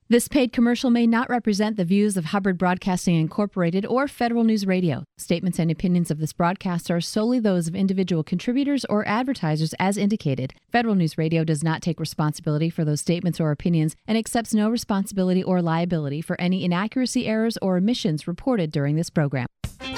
This paid commercial may not represent the views of Hubbard Broadcasting Incorporated or Federal News Radio. Statements and opinions of this broadcast are solely those of individual contributors or advertisers as indicated. Federal News Radio does not take responsibility for those statements or opinions and accepts no responsibility or liability for any inaccuracy, errors, or omissions reported during this program.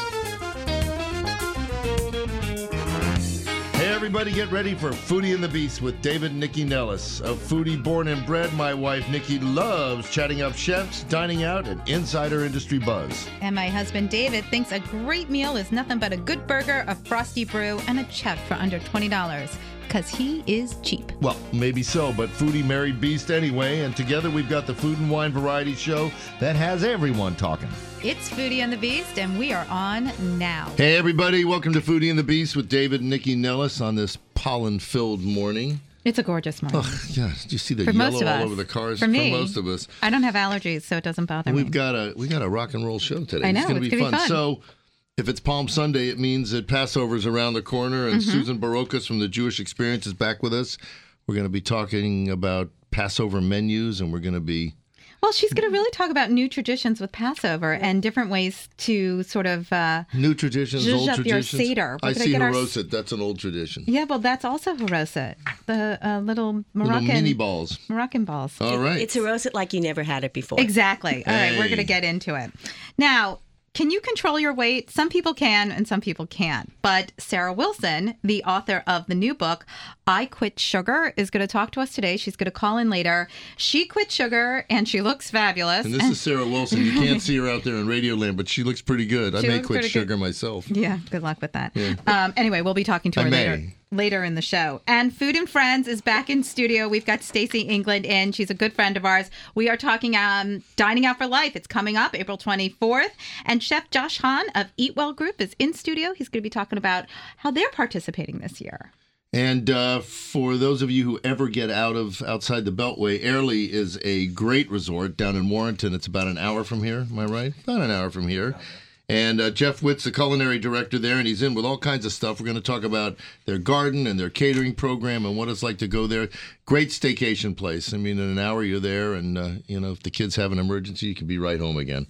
Everybody get ready for Foodie and the Beast with David and Nikki Nellis. A foodie born and bred, my wife Nikki loves chatting up chefs, dining out, and insider industry buzz. And my husband David thinks a great meal is nothing but a good burger, a frosty brew, and a chat for under $20. Because he is cheap. Well, maybe so, but foodie married beast anyway, and together we've got the Food and Wine Variety Show that has everyone talking. It's Foodie and the Beast, and we are on now. Hey, everybody. Welcome to Foodie and the Beast with David and Nikki Nellis on this pollen-filled morning. It's a gorgeous morning. Oh, yeah. Did you see the for yellow all over the cars? For me, most of us. I don't have allergies, so it doesn't bother me. We got a rock and roll show today. I know. It's going to be fun. So, if it's Palm Sunday, it means that Passover's around the corner, and Susan Barokas from the Jewish Experience is back with us. We're going to be talking about Passover menus, and we're going to be... Well, she's going to really talk about new traditions with Passover and different ways to sort of... new traditions, old traditions. Seder. I see haroset. That's an old tradition. Yeah, well, that's also haroset. The little Moroccan... Little mini balls. Moroccan balls. All right. It's haroset like you never had it before. Exactly. All right, we're going to get into it. Now... Can you control your weight? Some people can and some people can't. But Sarah Wilson, the author of the new book, I Quit Sugar, is going to talk to us today. She's going to call in later. She quit sugar and she looks fabulous. And this is Sarah Wilson. You can't see her out there in Radio Land, but she looks pretty good. I may quit sugar myself. Yeah, good luck with that. Yeah. Anyway, we'll be talking to her later in the show. And Food and Friends is back in studio. We've got Stacey England in. She's a good friend of ours. We are talking Dining Out for Life. It's coming up April 24th. And Chef Josh Hahn of Eat Well Group is in studio. He's going to be talking about how they're participating this year. And for those of you who ever get outside the Beltway, Airlie is a great resort down in Warrenton. It's about an hour from here. Am I right? About an hour from here. And Jeff Witt's the culinary director there, and he's in with all kinds of stuff. We're going to talk about their garden and their catering program and what it's like to go there. Great staycation place. I mean, in an hour you're there, and, if the kids have an emergency, you can be right home again.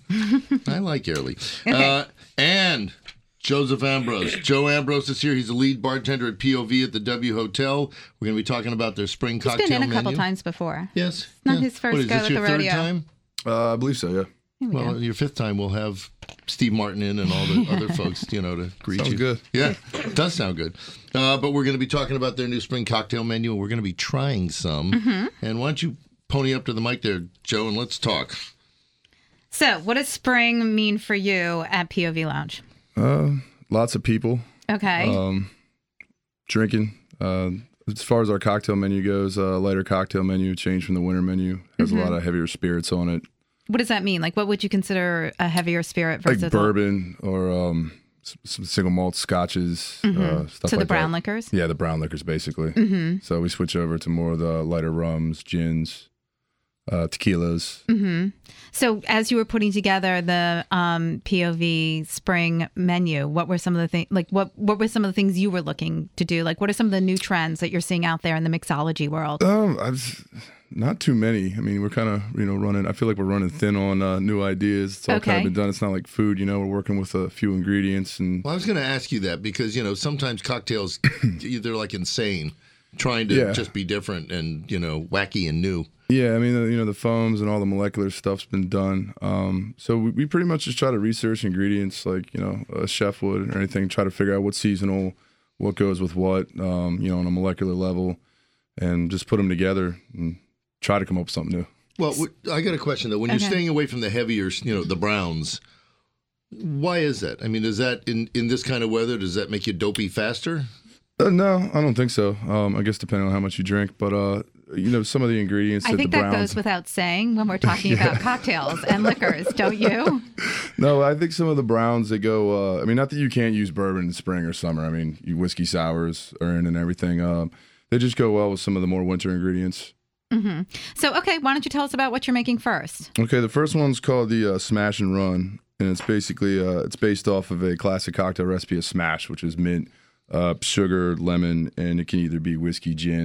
I like Airlie. Okay. And Joseph Ambrose. Joe Ambrose is here. He's the lead bartender at POV at the W Hotel. We're going to be talking about their spring cocktail menu. He's been in a couple times before. Yes. It's not his first go at the rodeo. Third time? I believe so, yeah. Well, your fifth time we'll have Steve Martin in and all the other folks, to greet you. Sounds good. Yeah, it does sound good. But we're going to be talking about their new spring cocktail menu, and we're going to be trying some. And why don't you pony up to the mic there, Joe, and let's talk. So, what does spring mean for you at POV Lounge? Lots of people. Okay. Drinking. As far as our cocktail menu goes, lighter cocktail menu, changed from the winter menu. Has a lot of heavier spirits on it. What does that mean? Like, what would you consider a heavier spirit versus like bourbon or some single malt scotches, stuff like that. So the brown liquors? Yeah, the brown liquors, basically. So we switch over to more of the lighter rums, gins, tequilas. So as you were putting together the POV spring menu, what were some of the things? Like, what were some of the things you were looking to do? Like, what are some of the new trends that you're seeing out there in the mixology world? Not too many. I mean, we're kind of, running, I feel like we're running thin on new ideas. It's all kind of been done. It's not like food, we're working with a few ingredients. And well, I was going to ask you that because, sometimes cocktails, they're like insane, trying to just be different and, wacky and new. Yeah, I mean, the foams and all the molecular stuff's been done. So we pretty much just try to research ingredients like, a chef would or anything, try to figure out what's seasonal, what goes with what, on a molecular level, and just put them together and try to come up with something new. Well, I got a question, though. When you're staying away from the heavier, the browns, why is that? I mean, does that, in this kind of weather, does that make you dopey faster? No, I don't think so. I guess depending on how much you drink. But, some of the ingredients I think that goes without saying when we're talking about cocktails and liquors, don't you? No, I think some of the browns that go, not that you can't use bourbon in spring or summer. I mean, whiskey sours are in and everything. They just go well with some of the more winter ingredients. So, okay, why don't you tell us about what you're making first? Okay, the first one's called the Smash and Run, and it's basically it's based off of a classic cocktail recipe of Smash, which is mint, sugar, lemon, and it can either be whiskey, gin.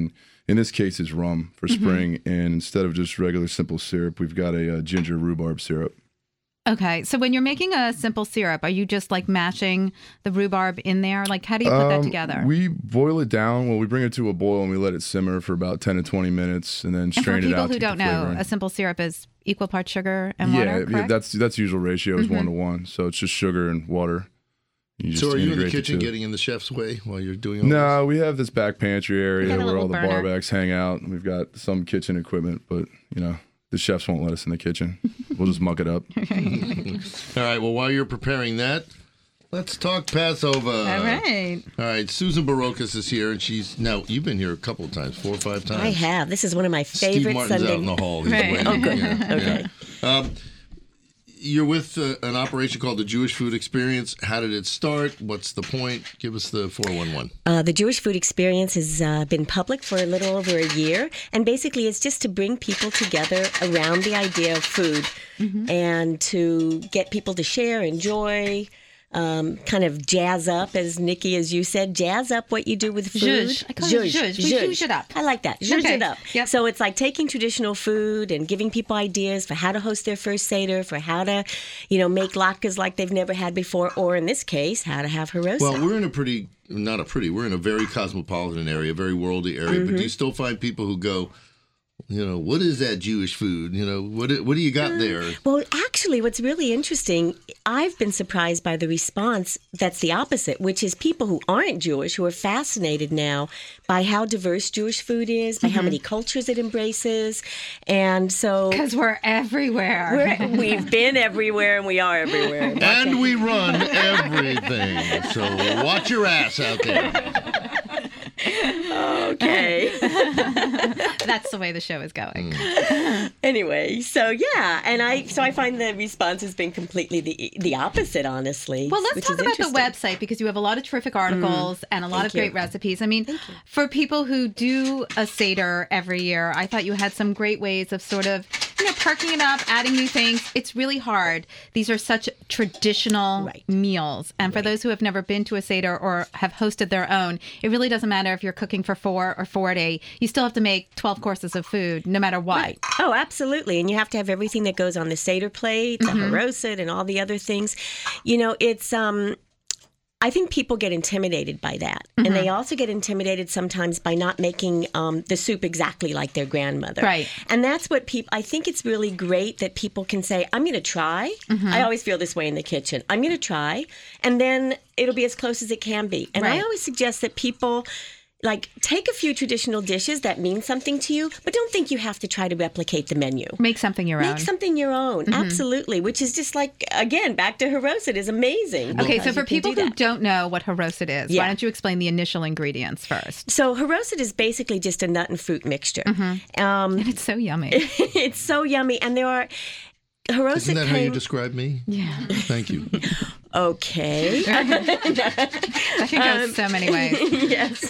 in this case, it's rum for spring. And instead of just regular simple syrup, we've got a ginger rhubarb syrup. Okay, so when you're making a simple syrup, are you just like mashing the rhubarb in there? Like, how do you put that together? We boil it down. Well, we bring it to a boil and we let it simmer for about 10 to 20 minutes and then strain it out. And for people who don't know, a simple syrup is equal parts sugar and water, correct? Yeah, that's usual ratio is 1-to-1. So it's just sugar and water. So are you in the kitchen getting in the chef's way while you're doing all this? No, we have this back pantry area where all the burner. barbacks hang out. We've got some kitchen equipment, but, the chefs won't let us in the kitchen. We'll just muck it up. All right. Well, while you're preparing that, let's talk Passover. All right. Susan Barocas is here, and you've been here a couple of times, 4 or 5 times. I have. This is one of my favorite Steve Martin's Sunday. out in the hall. He's Right. waiting. Oh, good. Yeah. Okay. You're with an operation called the Jewish Food Experience. How did it start? What's the point? Give us the 411. The Jewish Food Experience has been public for a little over a year. And basically, it's just to bring people together around the idea of food and to get people to share, enjoy, kind of jazz up, as Nikki, as you said, jazz up what you do with food. Zhuzh. I call it zhuzh. We zhuzh it up. I like that. Zhuzh Okay. it up. Yep. So it's like taking traditional food and giving people ideas for how to host their first Seder, for how to, make latkes like they've never had before, or in this case, how to have haroset. Well, we're in a very cosmopolitan area, a very worldly area, but do you still find people who go, what is that Jewish food? What do you got there? Well, actually, what's really interesting, I've been surprised by the response that's the opposite, which is people who aren't Jewish, who are fascinated now by how diverse Jewish food is, by how many cultures it embraces. And so... Because we're everywhere. We've been everywhere and we are everywhere. And we run everything. So watch your ass out there. Okay. That's the way the show is going. Anyway, so yeah, and I find the response has been completely the opposite, honestly. Well, let's which talk is about the interesting. website, because you have a lot of terrific articles and a lot Thank of great you. recipes. I mean, for people who do a Seder every year, I thought you had some great ways of sort of, perking it up, adding new things. It's really hard. These are such traditional meals. And for those who have never been to a Seder or have hosted their own, it really doesn't matter if you're cooking for 4 or 40. You still have to make 12 courses of food, no matter what. Right. Oh, absolutely. And you have to have everything that goes on the Seder plate, the haroset, and all the other things. It's... I think people get intimidated by that. And they also get intimidated sometimes by not making the soup exactly like their grandmother. Right. And that's what I think it's really great that people can say, I'm going to try. I always feel this way in the kitchen. I'm going to try. And then it'll be as close as it can be. And I always suggest that people... take a few traditional dishes that mean something to you, but don't think you have to try to replicate the menu. Make something your own. Make something your own, absolutely, which is just again, back to haroset is amazing. Okay, so for people who don't know what haroset is, why Yeah. don't you explain the initial ingredients first? So haroset is basically just a nut and fruit mixture. And it's so yummy. It's so yummy, and there are... Haroset Isn't that how you describe me? Yeah. Thank you. Okay. That can go so many ways. Yes.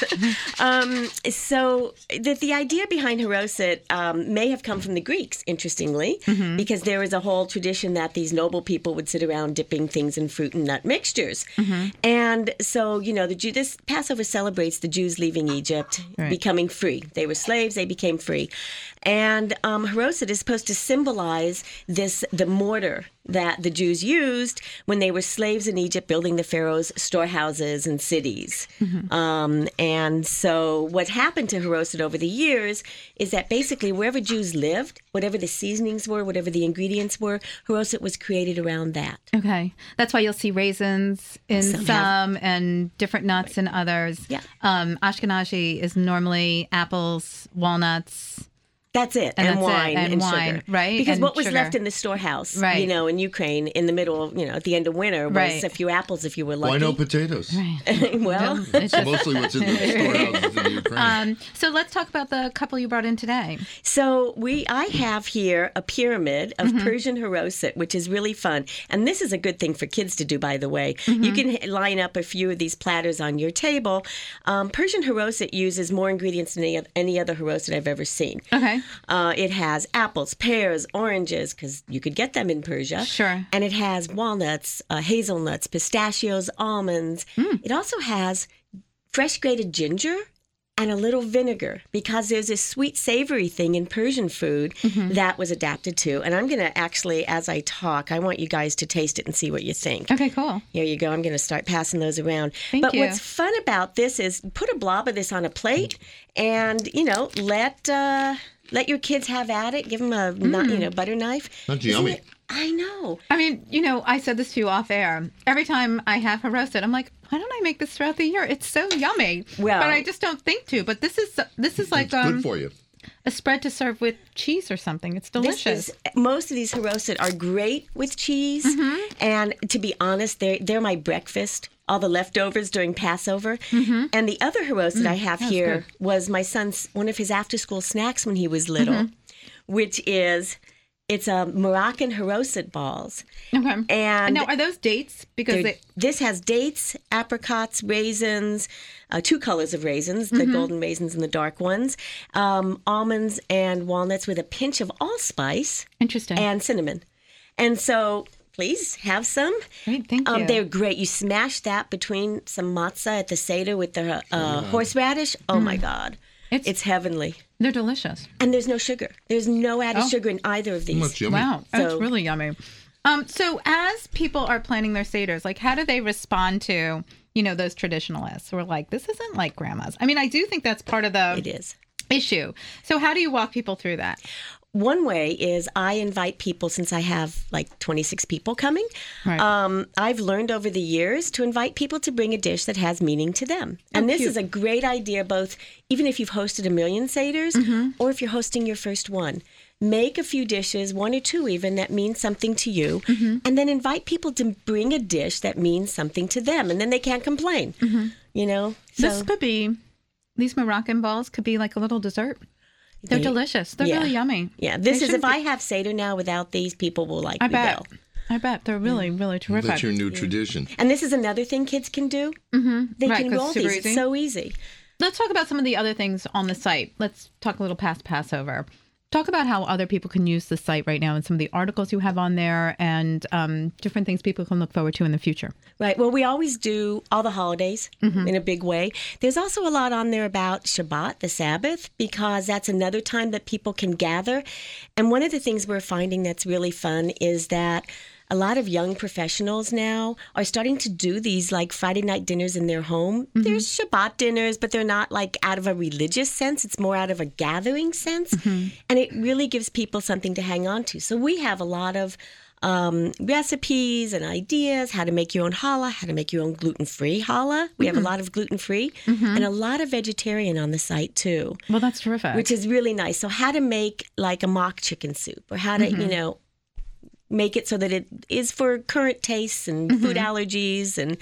So the idea behind haroset may have come from the Greeks, interestingly, because there was a whole tradition that these noble people would sit around dipping things in fruit and nut mixtures. And so, this Passover celebrates the Jews leaving Egypt, becoming free. They were slaves, they became free. And haroset is supposed to symbolize the mortar that the Jews used when they were slaves in Egypt, building the Pharaoh's storehouses and cities. And so what happened to haroset over the years is that basically wherever Jews lived, whatever the seasonings were, whatever the ingredients were, haroset was created around that. Okay. That's why you'll see raisins in some and different nuts in others. Yeah. Ashkenazi is normally apples, walnuts. That's it. And And that's it. wine And wine, sugar. right? Because And what was sugar. left in the storehouse, Right. in Ukraine in the middle, at the end of winter was Right. a few apples if you were lucky. Why no potatoes? Well, It's just, Mostly what's in the storehouses in Ukraine. so let's talk about the couple you brought in today. so I have here a pyramid of Persian haroset, which is really fun. And this is a good thing for kids to do, by the way. You can line up a few of these platters on your table. Persian haroset uses more ingredients than any other haroset I've ever seen. Okay. It has apples, pears, oranges, because you could get them in Persia. Sure. And it has walnuts, hazelnuts, pistachios, almonds. It also has fresh grated ginger and a little vinegar, because there's this sweet savory thing in Persian food that was adapted to. And I'm going to actually, as I talk, I want you guys to taste it and see what you think. Okay, cool. Here you go. I'm going to start passing those around. Thank you. What's fun about this is put a blob of this on a plate and, let your kids have at it. Give them a butter knife. That's yummy. I know. I mean, I said this to you off air. Every time I have haroset, I'm like, why don't I make this throughout the year? It's so yummy. Well, but I just don't think to. But this is like It's good for you. a spread to serve with cheese or something. It's delicious. Most of these haroset are great with cheese. And to be honest, they're my breakfast. All the leftovers during Passover. And the other haroset I have here was my son's, one of his after-school snacks when he was little, which is... It's a Moroccan haroset balls. Okay. And now, are those dates? Because this has dates, apricots, raisins, 2 colors of raisins, the golden raisins and the dark ones, almonds and walnuts with a pinch of allspice. Interesting. And cinnamon. And so, please have some. Great, thank you. They're great. You smash that between some matzah at the Seder with the horseradish. Oh, my God. It's heavenly. They're delicious. And there's no sugar. There's no added sugar in either of these. Much yummy. Wow, that's really yummy. So as people are planning their Seders, like how do they respond to, those traditionalists who are like, this isn't like grandma's? I mean, I do think that's part of the issue. So how do you walk people through that? One way is I invite people, since I have like 26 people coming, Right. I've learned over the years to invite people to bring a dish that has meaning to them. And this is a great idea, both even if you've hosted a million Seders or if you're hosting your first one. Make a few dishes, 1 or 2 even, that mean something to you, and then invite people to bring a dish that means something to them, and then they can't complain, So This could be, these Moroccan balls could be like a little dessert. They're delicious. They're really yummy. Yeah, this is, if I have Seder now without these, people will like me well. I bet. They're really, really terrific. That's your new tradition. And this is another thing kids can do. They can roll these. It's so easy. Let's talk about some of the other things on the site. Let's talk a little past Passover. Talk about how other people can use the site right now and some of the articles you have on there and different things people can look forward to in the future. Right. Well, we always do all the holidays in a big way. There's also a lot on there about Shabbat, the Sabbath, because that's another time that people can gather. And one of the things we're finding that's really fun is that a lot of young professionals now are starting to do these like Friday night dinners in their home. There's Shabbat dinners, but they're not like out of a religious sense. It's more out of a gathering sense. And it really gives people something to hang on to. So we have a lot of recipes and ideas, how to make your own challah, how to make your own gluten-free challah. We have a lot of gluten-free and a lot of vegetarian on the site too. Well, that's terrific. Which is really nice. So how to make like a mock chicken soup or how to, make it so that it is for current tastes and food allergies and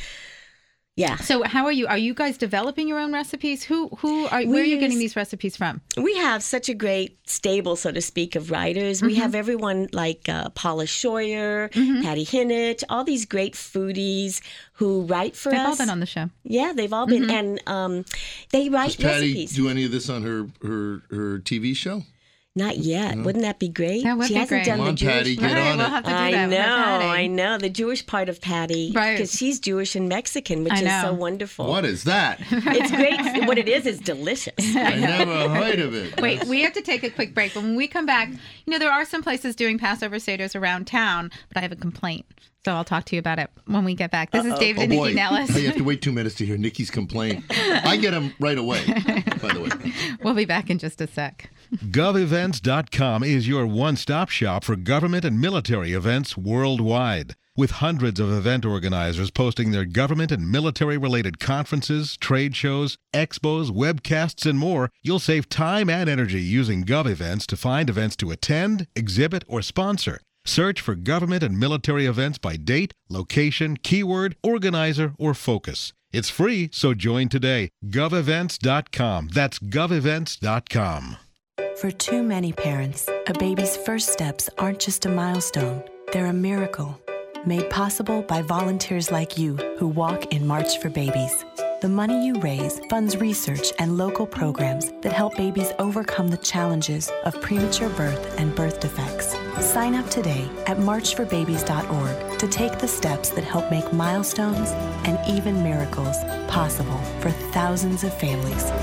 So how are you? Are you guys developing your own recipes? Where are you getting these recipes from? We have such a great stable, so to speak, of writers. We have everyone like Paula Scheuer, Patty Hinnett, all these great foodies who write for us. They've all been on the show. Yeah, they've all been. And they write Does Patty recipes. do any of this on her TV show? Not yet. Wouldn't that be great? That would she be hasn't great. done Come on, the Jewish Patty, part. get on we'll it. have to do that with Patty. I know. The Jewish part of Patty. Right. Because she's Jewish and Mexican, which is so wonderful. What is that? It's great. What it is delicious. I never heard of it. Wait, we have to take a quick break. But when we come back, there are some places doing Passover Seders around town, but I have a complaint. So I'll talk to you about it when we get back. This is David and Nikki Nellis. You have to wait 2 minutes to hear Nikki's complaint. I get them right away, by the way. We'll be back in just a sec. GovEvents.com is your one-stop shop for government and military events worldwide. With hundreds of event organizers posting their government and military-related conferences, trade shows, expos, webcasts, and more, you'll save time and energy using GovEvents to find events to attend, exhibit, or sponsor. Search for government and military events by date, location, keyword, organizer, or focus. It's free, so join today. GovEvents.com. That's GovEvents.com. For too many parents, a baby's first steps aren't just a milestone. They're a miracle, made possible by volunteers like you who walk in March for Babies. The money you raise funds research and local programs that help babies overcome the challenges of premature birth and birth defects. Sign up today at marchforbabies.org to take the steps that help make milestones and even miracles possible for thousands of families.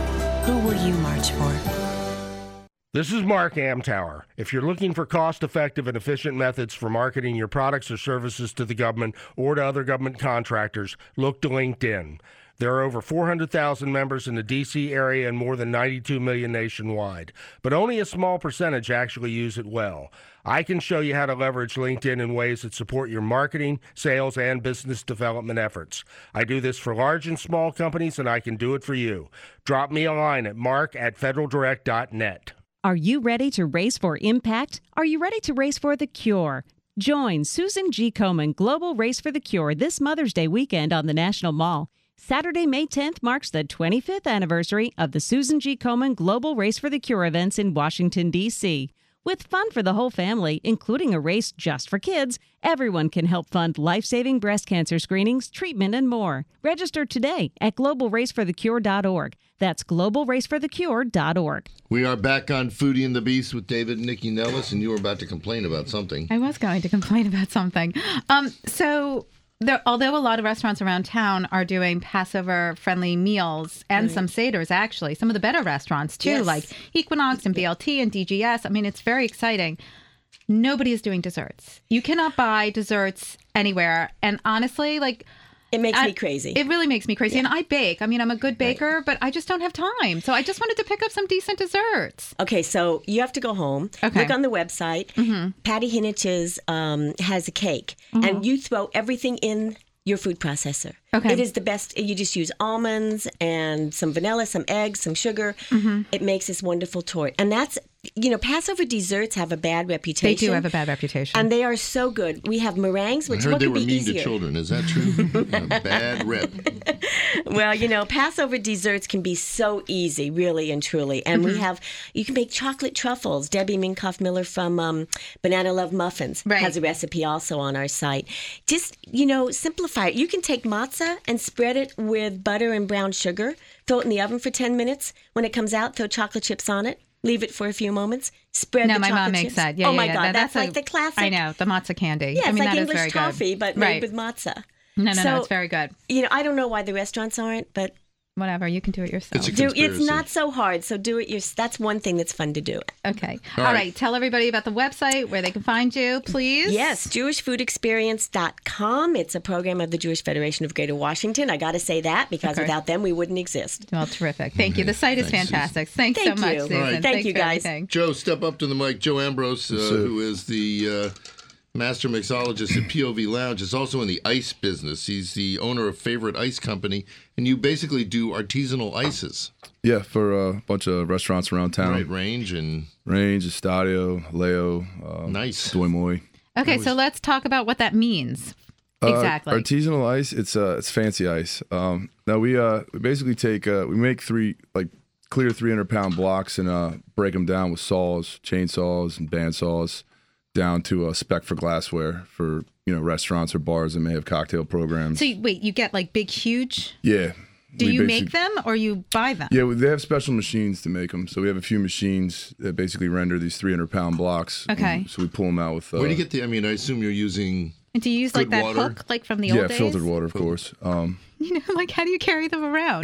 Who will you march for? This is Mark Amtower. If you're looking for cost-effective and efficient methods for marketing your products or services to the government or to other government contractors, look to LinkedIn. There are over 400,000 members in the D.C. area and more than 92 million nationwide, but only a small percentage actually use it well. I can show you how to leverage LinkedIn in ways that support your marketing, sales, and business development efforts. I do this for large and small companies, and I can do it for you. Drop me a line at mark@federaldirect.net. Are you ready to race for impact? Are you ready to race for the cure? Join Susan G. Komen Global Race for the Cure this Mother's Day weekend on the National Mall. Saturday, May 10th marks the 25th anniversary of the Susan G. Komen Global Race for the Cure events in Washington, D.C. With fun for the whole family, including a race just for kids, everyone can help fund life-saving breast cancer screenings, treatment, and more. Register today at globalraceforthecure.org. That's globalraceforthecure.org. We are back on Foodie and the Beast with David and Nikki Nellis, and you were about to complain about something. I was going to complain about something. Although a lot of restaurants around town are doing Passover-friendly meals and some seders, actually, some of the better restaurants, too, like Equinox and BLT and DGS. I mean, it's very exciting. Nobody is doing desserts. You cannot buy desserts anywhere. And honestly, it makes me crazy. It really makes me crazy. Yeah. And I bake. I mean, I'm a good baker, but I just don't have time. So I just wanted to pick up some decent desserts. Okay, so you have to go home. Okay. Look on the website. Mm-hmm. Patty Hinich's has a cake. Mm-hmm. And you throw everything in your food processor. Okay. It is the best. You just use almonds and some vanilla, some eggs, some sugar. Mm-hmm. It makes this wonderful tort. And that's, Passover desserts have a bad reputation. They do have a bad reputation. And they are so good. We have meringues, which I heard what they could were be mean easier? to children. Is that true? A bad rep. Well, Passover desserts can be so easy, really and truly. And you can make chocolate truffles. Debbie Minkoff Miller from Banana Love Muffins has a recipe also on our site. Just, simplify it. You can take matzah and spread it with butter and brown sugar. Throw it in the oven for 10 minutes. When it comes out, throw chocolate chips on it. Leave it for a few moments. Spread the chocolate chips. No, my mom makes that. Yeah, my God, that's like the classic. I know, the matzah candy. Yeah, it's like that English toffee, but made with matzah. No, it's very good. I don't know why the restaurants aren't, but whatever, you can do it yourself. It's not so hard, so do it yourself. That's one thing that's fun to do. Okay. All right. Tell everybody about the website, where they can find you, please. Yes, jewishfoodexperience.com. It's a program of the Jewish Federation of Greater Washington. I got to say that, because without them, we wouldn't exist. Well, terrific. Thank you. The site is fantastic. Thanks so much, Susan. Right. Thank you, guys. Joe, step up to the mic. Joe Ambrose, who is the master mixologist at POV Lounge, is also in the ice business. He's the owner of Favorite Ice Company, and you basically do artisanal ices. Yeah, for a bunch of restaurants around town. Right, Range, Estadio, Leo, nice. Doi Moi. Okay, so let's talk about what that means. Exactly. Artisanal ice, it's fancy ice. Now we basically take we make three clear 300-pound blocks and break them down with saws, chainsaws, and bandsaws, down to a spec for glassware for restaurants or bars that may have cocktail programs. So wait, you get big, huge? Yeah. Do you make them or you buy them? Yeah, they have special machines to make them. So we have a few machines that basically render these 300-pound blocks. Okay. So we pull them out with. Where do you get the? I mean, I assume you're using. And do you use that water? hook from the old days? Yeah, filtered water, of course. How do you carry them around?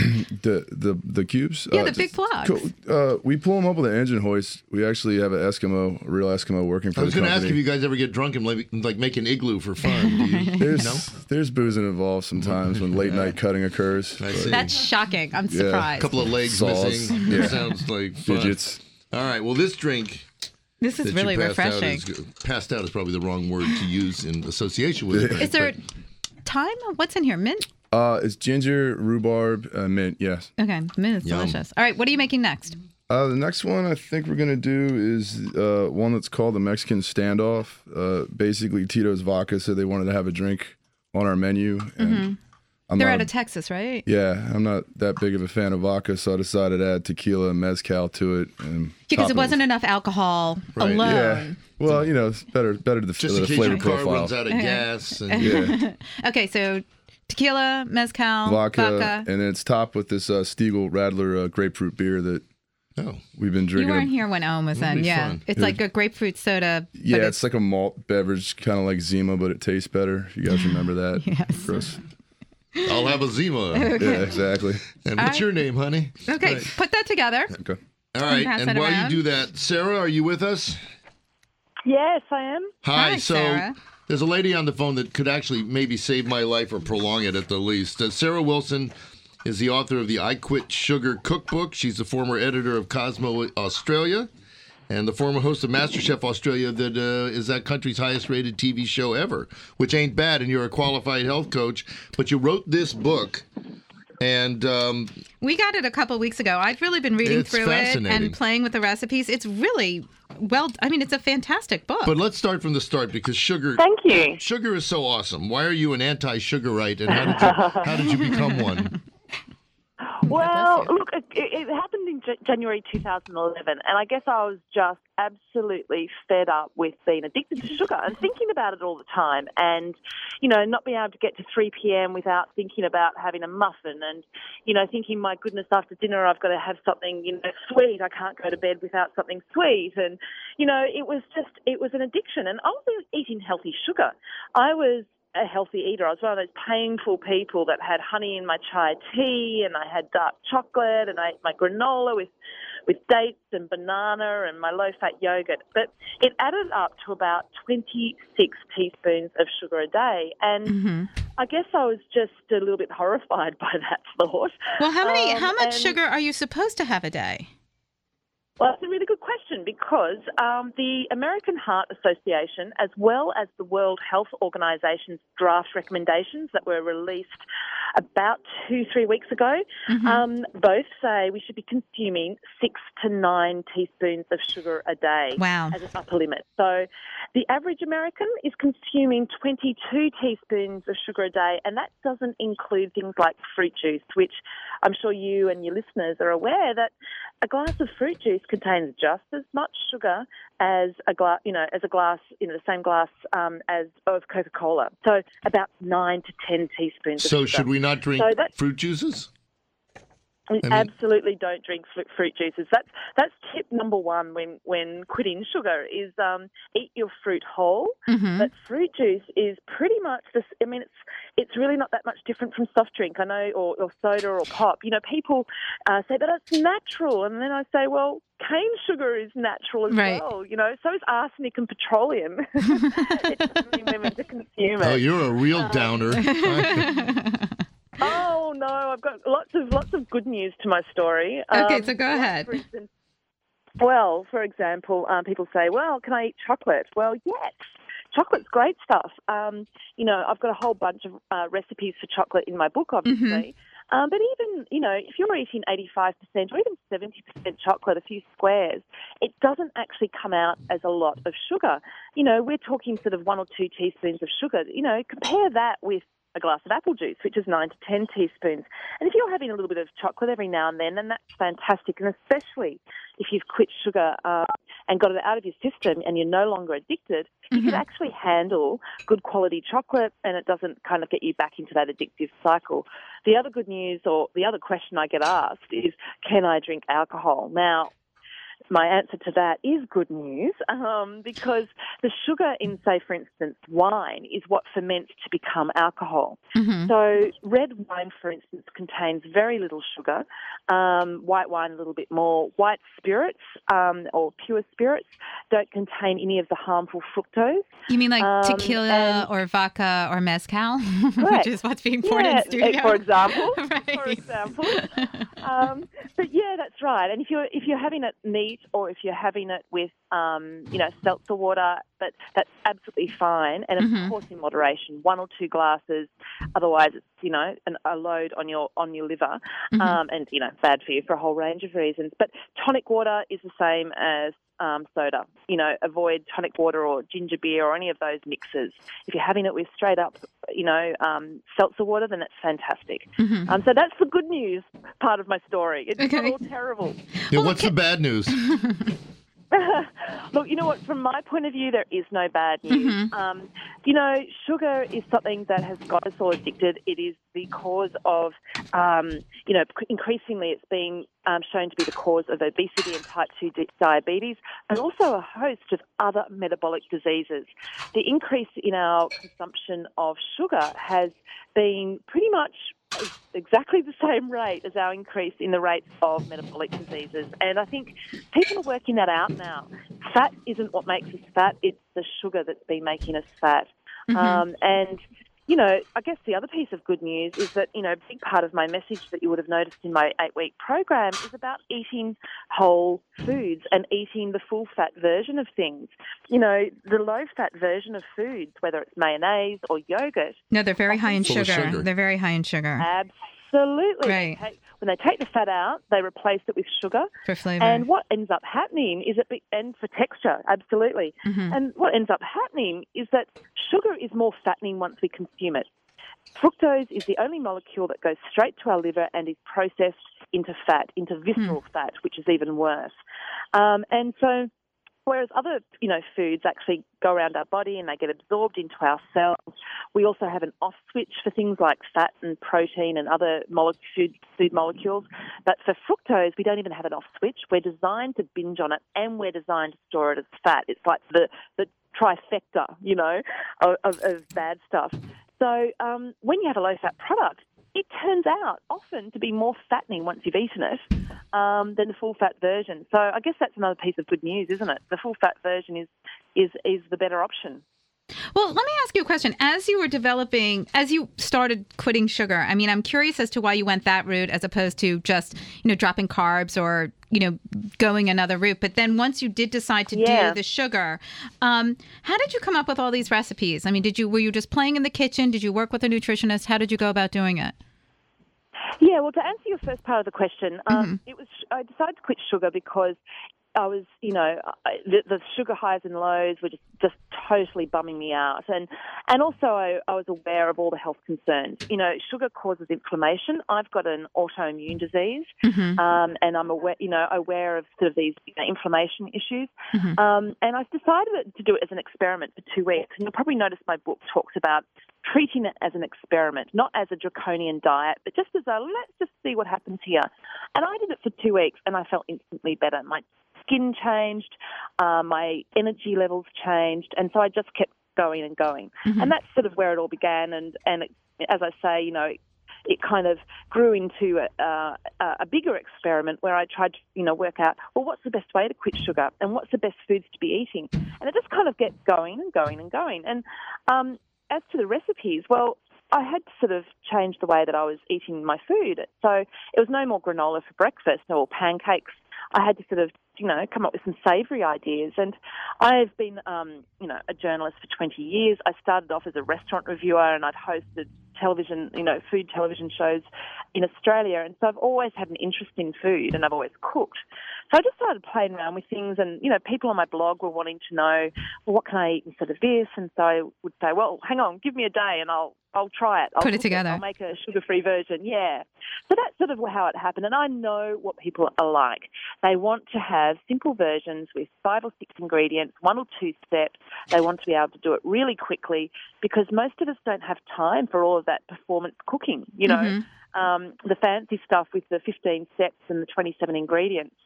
the cubes? Yeah, the big blocks. We pull them up with an engine hoist. We actually have a real Eskimo working for the company. I was going to ask if you guys ever get drunk and make an igloo for fun. There's boozing involved sometimes when late night cutting occurs. That's shocking. I'm surprised. A couple of legs missing. It sounds like fun. Fidgets. All right, well, this drink... This is really refreshing. Passed out is probably the wrong word to use in association with it. Is there thyme? What's in here? Mint? It's ginger, rhubarb, mint, yes. Okay, mint is delicious. All right, what are you making next? The next one I think we're going to do is one that's called the Mexican Standoff. Basically, Tito's Vodka said they wanted to have a drink on our menu. And they're out of Texas, right? Yeah, I'm not that big of a fan of vodka, so I decided to add tequila and mezcal to it. Because it wasn't enough alcohol alone. Yeah. Well, it's better to the just in case flavor your car profile. runs out of gas. And Okay, so tequila, mezcal, vodka. And then it's topped with this Stiegel Radler grapefruit beer that we've been drinking. You weren't here when Owen was in. Yeah, fun. It's like a grapefruit soda. Yeah, it's like a malt beverage, kind of like Zima, but it tastes better. You guys remember that? Yes. Chris? I'll have a Zima. Okay. Yeah, exactly. And what's your name, honey? Okay, Right. put that together. Okay. All right, pass and it while around. you do that, Sarah, are you with us? Yes, I am. Hi, So Sarah. there's a lady on the phone that could actually maybe save my life or prolong it at the least. Sarah Wilson is the author of the I Quit Sugar Cookbook. She's the former editor of Cosmo Australia and the former host of MasterChef Australia, that is that country's highest rated TV show ever, which ain't bad, and you're a qualified health coach. But you wrote this book, and We got it a couple weeks ago. I've really been reading It's through it fascinating. and playing with the recipes. It's really it's a fantastic book. but let's start from the start, because sugar. Thank you. Sugar is so awesome. Why are you an anti-sugarite, and how did you become one? Well, look, it happened in January 2011, and I guess I was just absolutely fed up with being addicted to sugar and thinking about it all the time, and, not being able to get to 3 p.m. without thinking about having a muffin, and, thinking, my goodness, after dinner I've got to have something, sweet. I can't go to bed without something sweet, and, it was an addiction, and I was eating healthy sugar. I was a healthy eater. I was one of those painful people that had honey in my chai tea, and I had dark chocolate, and I ate my granola with dates and banana and my low-fat yogurt. But it added up to about 26 teaspoons of sugar a day. And I guess I was just a little bit horrified by that thought. Well, how much sugar are you supposed to have a day? Well, that's a really good question, because the American Heart Association, as well as the World Health Organization's draft recommendations that were released about 2-3 weeks ago, both say we should be consuming 6 to 9 teaspoons of sugar a day as an upper limit. So the average American is consuming 22 teaspoons of sugar a day, and that doesn't include things like fruit juice, which I'm sure you and your listeners are aware that a glass of fruit juice contains just as much sugar as a glass, the same glass as of Coca-Cola. So about 9 to 10 teaspoons of sugar. So should we not drink fruit juices? Absolutely don't drink fruit juices. That's tip number one when quitting sugar is eat your fruit whole. But fruit juice is pretty much this. I mean, it's really not that much different from soft drink. I know, or soda or pop. People say that it's natural, and then I say, well, cane sugar is natural as well. So is arsenic and petroleum. It doesn't mean we're meant to consume it. Oh, you're a real downer. Oh no, I've got lots of good news to my story. Okay, so go ahead. For example, people say, "Well, can I eat chocolate?" Well, yes. Chocolate's great stuff. I've got a whole bunch of recipes for chocolate in my book, obviously. But even, if you're eating 85% or even 70% chocolate, a few squares, it doesn't actually come out as a lot of sugar. We're talking sort of 1 or 2 teaspoons of sugar. Compare that with a glass of apple juice, which is 9 to 10 teaspoons. And if you're having a little bit of chocolate every now and then that's fantastic. And especially if you've quit sugar and got it out of your system and you're no longer addicted, you can actually handle good quality chocolate, and it doesn't kind of get you back into that addictive cycle. The other good news, or the other question I get asked, is, can I drink alcohol? Now, my answer to that is good news, because the sugar in, say, for instance, wine is what ferments to become alcohol. So red wine, for instance, contains very little sugar, white wine a little bit more. White spirits or pure spirits don't contain any of the harmful fructose. You mean like tequila or vodka or mezcal, which is what's being poured in studio? For example. Right. For example. But yeah, that's right. And if you're having it neat, or if you're having it with seltzer water, but that's absolutely fine. And of course, in moderation, 1 or 2 glasses. Otherwise, it's a load on your liver, and bad for you for a whole range of reasons. But tonic water is the same as soda. Avoid tonic water or ginger beer or any of those mixes. If you're having it with straight up, seltzer water, then it's fantastic. So that's the good news part of my story. It's not all terrible. Yeah, what's the bad news? Look, you know what? From my point of view, there is no bad news. You know, sugar is something that has got us all addicted. It is the cause of, you know, increasingly it's being shown to be the cause of obesity and type 2 diabetes, and also a host of other metabolic diseases. The increase in our consumption of sugar has been pretty much exactly the same rate as our increase in the rate of metabolic diseases. And I think people are working that out now. Fat isn't what makes us fat, it's the sugar that's been making us fat. And, you know, I guess the other piece of good news is that, you know, a big part of my message that you would have noticed in my 8-week program is about eating whole foods and eating the full-fat version of things. You know, the low-fat version of foods, whether it's mayonnaise or yogurt. No, they're very high in sugar. They're very high in sugar. Absolutely. Right. When they take the fat out, they replace it with sugar. For flavor. And what ends up happening is and for texture, absolutely. And what ends up happening is that sugar is more fattening once we consume it. Fructose is the only molecule that goes straight to our liver and is processed into fat, into visceral fat, which is even worse. And so, whereas other, you know, foods actually go around our body and they get absorbed into our cells, we also have an off switch for things like fat and protein and other food molecules. But for fructose, we don't even have an off switch. We're designed to binge on it and we're designed to store it as fat. It's like the trifecta, you know, of bad stuff. So when you have a low-fat product, it turns out often to be more fattening once you've eaten it than the full-fat version. So I guess that's another piece of good news, isn't it? The full-fat version is the better option. Well, let me ask you a question. As you started quitting sugar, I mean, I'm curious as to why you went that route as opposed to just, you know, dropping carbs or, you know, going another route. But then once you did decide to do the sugar, how did you come up with all these recipes? I mean, were you just playing in the kitchen? Did you work with a nutritionist? How did you go about doing it? Yeah, well, to answer your first part of the question, I decided to quit sugar because I was, you know, the sugar highs and lows were just totally bumming me out. And also I was aware of all the health concerns. You know, sugar causes inflammation. I've got an autoimmune disease, and I'm aware of sort of these, you know, inflammation issues. And I decided to do it as an experiment for 2 weeks. And you'll probably notice my book talks about treating it as an experiment, not as a draconian diet, but just as let's just see what happens here. And I did it for 2 weeks and I felt instantly better. My skin changed, my energy levels changed, and so I just kept going and going. And that's sort of where it all began. And it, as I say, you know, it kind of grew into a bigger experiment where I tried to, you know, work out, well, what's the best way to quit sugar and what's the best foods to be eating? And it just kind of gets going and going and going. And as to the recipes, well, I had to sort of change the way that I was eating my food. So it was no more granola for breakfast or pancakes. I had to sort of, you know, come up with some savoury ideas. And I've been, you know, a journalist for 20 years. I started off as a restaurant reviewer and I'd hosted television, you know, food television shows in Australia. And so I've always had an interest in food and I've always cooked. So I just started playing around with things and, you know, people on my blog were wanting to know, well, what can I eat instead of this? And so I would say, well, hang on, give me a day and I'll try it. I'll put it together. I'll make a sugar-free version, yeah. So that's sort of how it happened. And I know what people are like. They want to have simple versions with 5 or 6 ingredients, 1 or 2 steps. They want to be able to do it really quickly because most of us don't have time for all of that performance cooking, you know, the fancy stuff with the 15 steps and the 27 ingredients.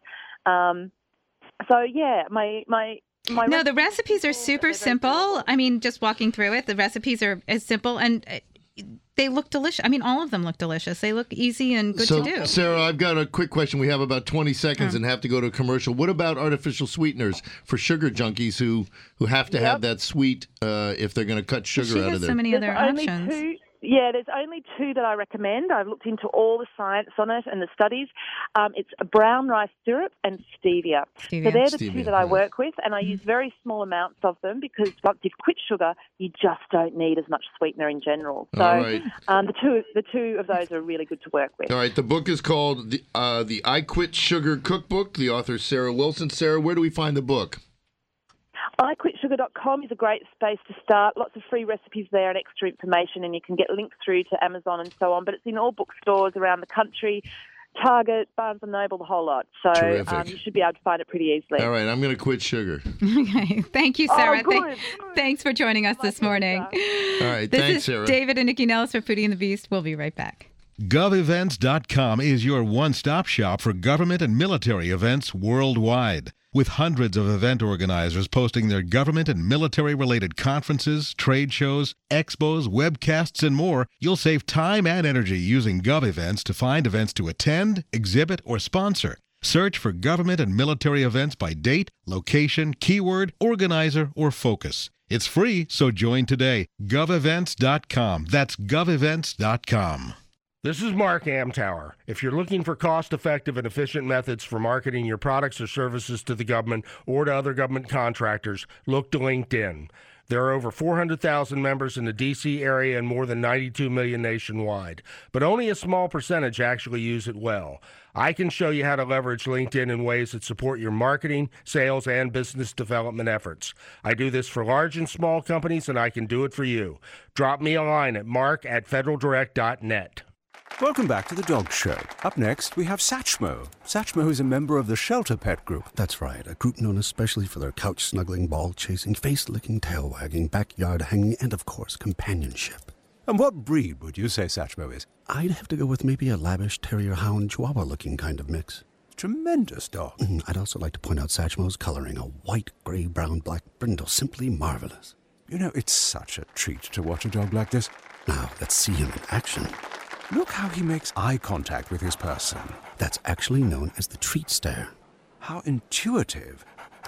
So, yeah, the recipes are super simple. I mean, just walking through it, the recipes are as simple and they look delicious. I mean, all of them look delicious. They look easy and good to do. Sarah, I've got a quick question. We have about 20 seconds and have to go to a commercial. What about artificial sweeteners for sugar junkies who have to have that sweet if they're going to cut sugar out of there? So many other options. There's only 2 that I recommend. I've looked into all the science on it and the studies. It's brown rice syrup and stevia. So they're the 2 that I work with, and I use very small amounts of them because once you've quit sugar, you just don't need as much sweetener in general. So the two of those are really good to work with. All right. The book is called the I Quit Sugar Cookbook. The author is Sarah Wilson. Sarah, where do we find the book? iQuitSugar.com is a great space to start. Lots of free recipes there and extra information, and you can get links through to Amazon and so on. But it's in all bookstores around the country. Target, Barnes & Noble, the whole lot. So you should be able to find it pretty easily. All right, I'm going to quit sugar. Okay. Thank you, Sarah. Oh, good. Thanks for joining us this morning. All right, this thanks, is Sarah. David and Nikki Nellis for Foodie and the Beast. We'll be right back. GovEvents.com is your one-stop shop for government and military events worldwide. With hundreds of event organizers posting their government and military-related conferences, trade shows, expos, webcasts, and more, you'll save time and energy using GovEvents to find events to attend, exhibit, or sponsor. Search for government and military events by date, location, keyword, organizer, or focus. It's free, so join today. GovEvents.com. That's GovEvents.com. This is Mark Amtower. If you're looking for cost-effective and efficient methods for marketing your products or services to the government or to other government contractors, look to LinkedIn. There are over 400,000 members in the D.C. area and more than 92 million nationwide, but only a small percentage actually use it well. I can show you how to leverage LinkedIn in ways that support your marketing, sales, and business development efforts. I do this for large and small companies, and I can do it for you. Drop me a line at mark@federaldirect.net. Welcome back to the Dog Show. Up next, we have Satchmo. Satchmo is a member of the Shelter Pet Group. That's right, a group known especially for their couch-snuggling, ball-chasing, face-licking, tail-wagging, backyard-hanging, and, of course, companionship. And what breed would you say Satchmo is? I'd have to go with maybe a lavish terrier-hound chihuahua-looking kind of mix. Tremendous dog. I'd also like to point out Satchmo's coloring, a white, gray, brown, black brindle, simply marvelous. You know, it's such a treat to watch a dog like this. Now, let's see him in action. Look how he makes eye contact with his person. That's actually known as the treat stare. How intuitive.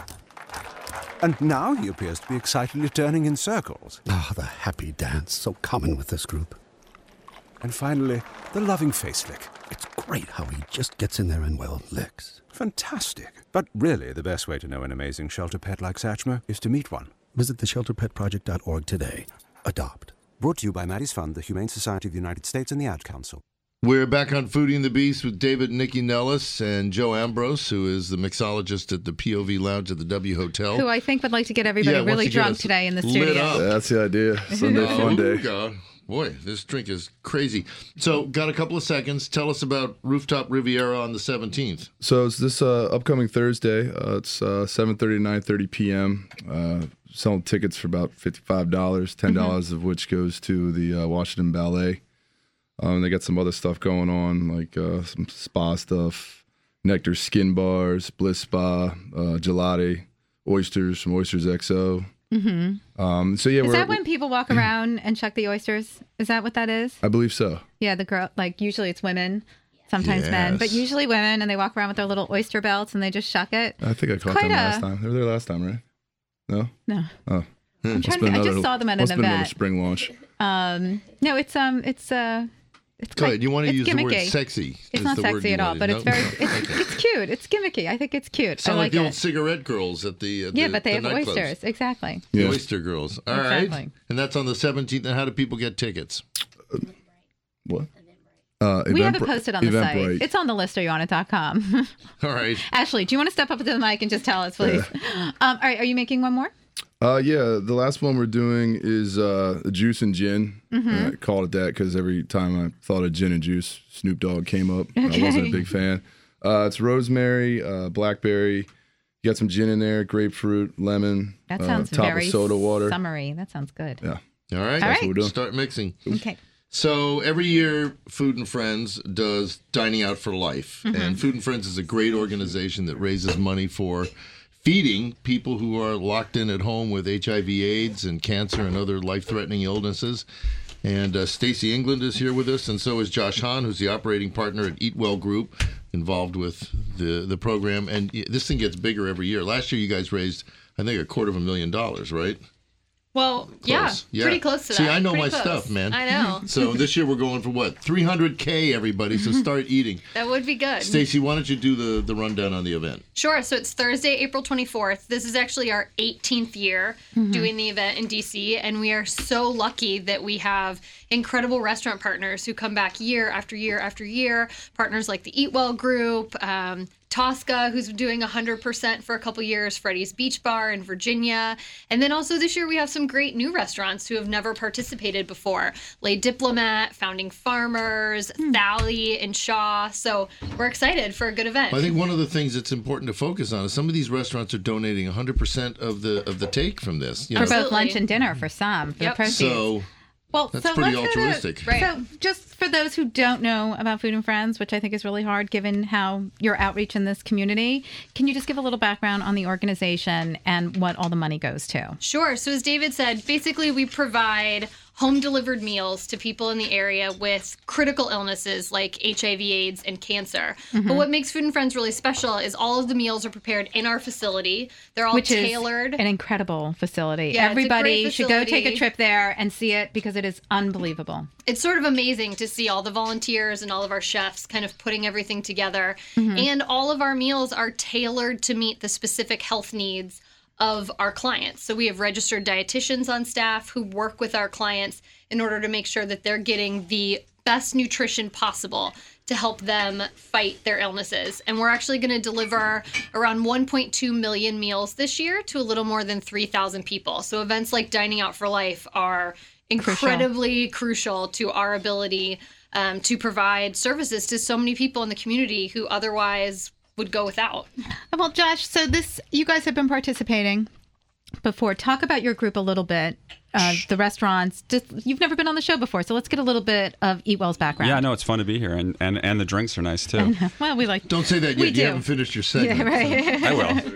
And now he appears to be excitedly turning in circles. Ah, the happy dance, so common with this group. And finally, the loving face lick. It's great how he just gets in there and, well, licks. Fantastic. But really, the best way to know an amazing shelter pet like Satchmo is to meet one. Visit theshelterpetproject.org today. Adopt. Brought to you by Maddie's Fund, the Humane Society of the United States, and the Ad Council. We're back on Foodie and the Beast with David and Nikki Nellis and Joe Ambrose, who is the mixologist at the POV Lounge at the W Hotel. Who I think would like to get everybody really drunk today in the studio. Yeah, that's the idea. Sunday fun day. God. Boy, this drink is crazy. So, got a couple of seconds. Tell us about Rooftop Riviera on the 17th. So, it's this upcoming Thursday. It's 7:30 to 9:30 p.m. Selling tickets for about $55, $10 of which goes to the Washington Ballet. They got some other stuff going on, like some spa stuff, Nectar Skin Bars, Bliss Spa, gelati, oysters from Oysters XO. Mm-hmm. So yeah, is that when people walk around and check the oysters? Is that what that is? I believe so. Yeah, the girl, like usually it's women, sometimes men, but usually women, and they walk around with their little oyster belts and they just shuck it. I think I caught them last time. They were there last time, right? No. Oh. I'm trying to. I just saw them at an event. Another spring launch. No, it's Go ahead. You want to use gimmicky. the word sexy. It's not sexy at all, but it's very. It's cute. It's gimmicky. I think it's cute. Sound I like the old cigarette girls at the yeah, but they have nightclubs. Oysters. Exactly. The oyster girls. All right. Exactly. And that's on the 17th. And how do people get tickets? What? We have it posted on the site. Eventbrite. It's on the listeryouwanit.com. All right. Ashley, do you want to step up to the mic and just tell us, please? All right. Are you making one more? Yeah, the last one we're doing is juice and gin. Mm-hmm. I called it that because every time I thought of gin and juice, Snoop Dogg came up. Okay. I wasn't a big fan. It's rosemary, blackberry. You got some gin in there, grapefruit, lemon. That sounds top very of soda water. Summery. That sounds good. Yeah. All right. That's what we're doing. Start mixing. Okay. So every year, Food and Friends does Dining Out for Life. Mm-hmm. And Food and Friends is a great organization that raises money for feeding people who are locked in at home with HIV/AIDS and cancer and other life-threatening illnesses. And Stacey England is here with us, and so is Josh Hahn, who's the operating partner at Eat Well Group, involved with the program. And this thing gets bigger every year. Last year, you guys raised, I think, $250,000, right? Well, yeah, pretty close to that. See, I know pretty my close. stuff, man. I know. So this year we're going for what? $300K, everybody. So start eating. That would be good. Stacey, why don't you do the rundown on the event? Sure. So it's Thursday, April 24th. This is actually our 18th year doing the event in DC, and we are so lucky that we have incredible restaurant partners who come back year after year after year. Partners like the Eat Well Group, Tosca, who's been doing 100% for a couple years, Freddy's Beach Bar in Virginia. And then also this year we have some great new restaurants who have never participated before. Les Diplomat, Founding Farmers, Thali and Shaw. So we're excited for a good event. I think one of the things that's important to focus on is some of these restaurants are donating 100% of the take from this. For both lunch and dinner for some, for the proceeds. So that's pretty altruistic. So just for those who don't know about Food and Friends, which I think is really hard given how your outreach in this community, can you just give a little background on the organization and what all the money goes to? Sure. So as David said, basically we provide home-delivered meals to people in the area with critical illnesses like HIV/AIDS and cancer. But what makes Food and Friends really special is all of the meals are prepared in our facility. They're all tailored. An incredible facility. Yeah, everybody should go take a trip there and see it because it is unbelievable. It's sort of amazing to see all the volunteers and all of our chefs kind of putting everything together. And all of our meals are tailored to meet the specific health needs of our clients. So we have registered dietitians on staff who work with our clients in order to make sure that they're getting the best nutrition possible to help them fight their illnesses. And we're actually going to deliver around 1.2 million meals this year to a little more than 3,000 people. So events like Dining Out for Life are incredibly crucial to our ability to provide services to so many people in the community who otherwise would go without. Well, Josh, so you guys have been participating before. Talk about your group a little bit, the restaurants. You've never been on the show before, so let's get a little bit of Eat Well's background. Yeah, no, it's fun to be here, and the drinks are nice too. Well, we like. Don't say that yet. You haven't finished your segment. Yeah, right. So.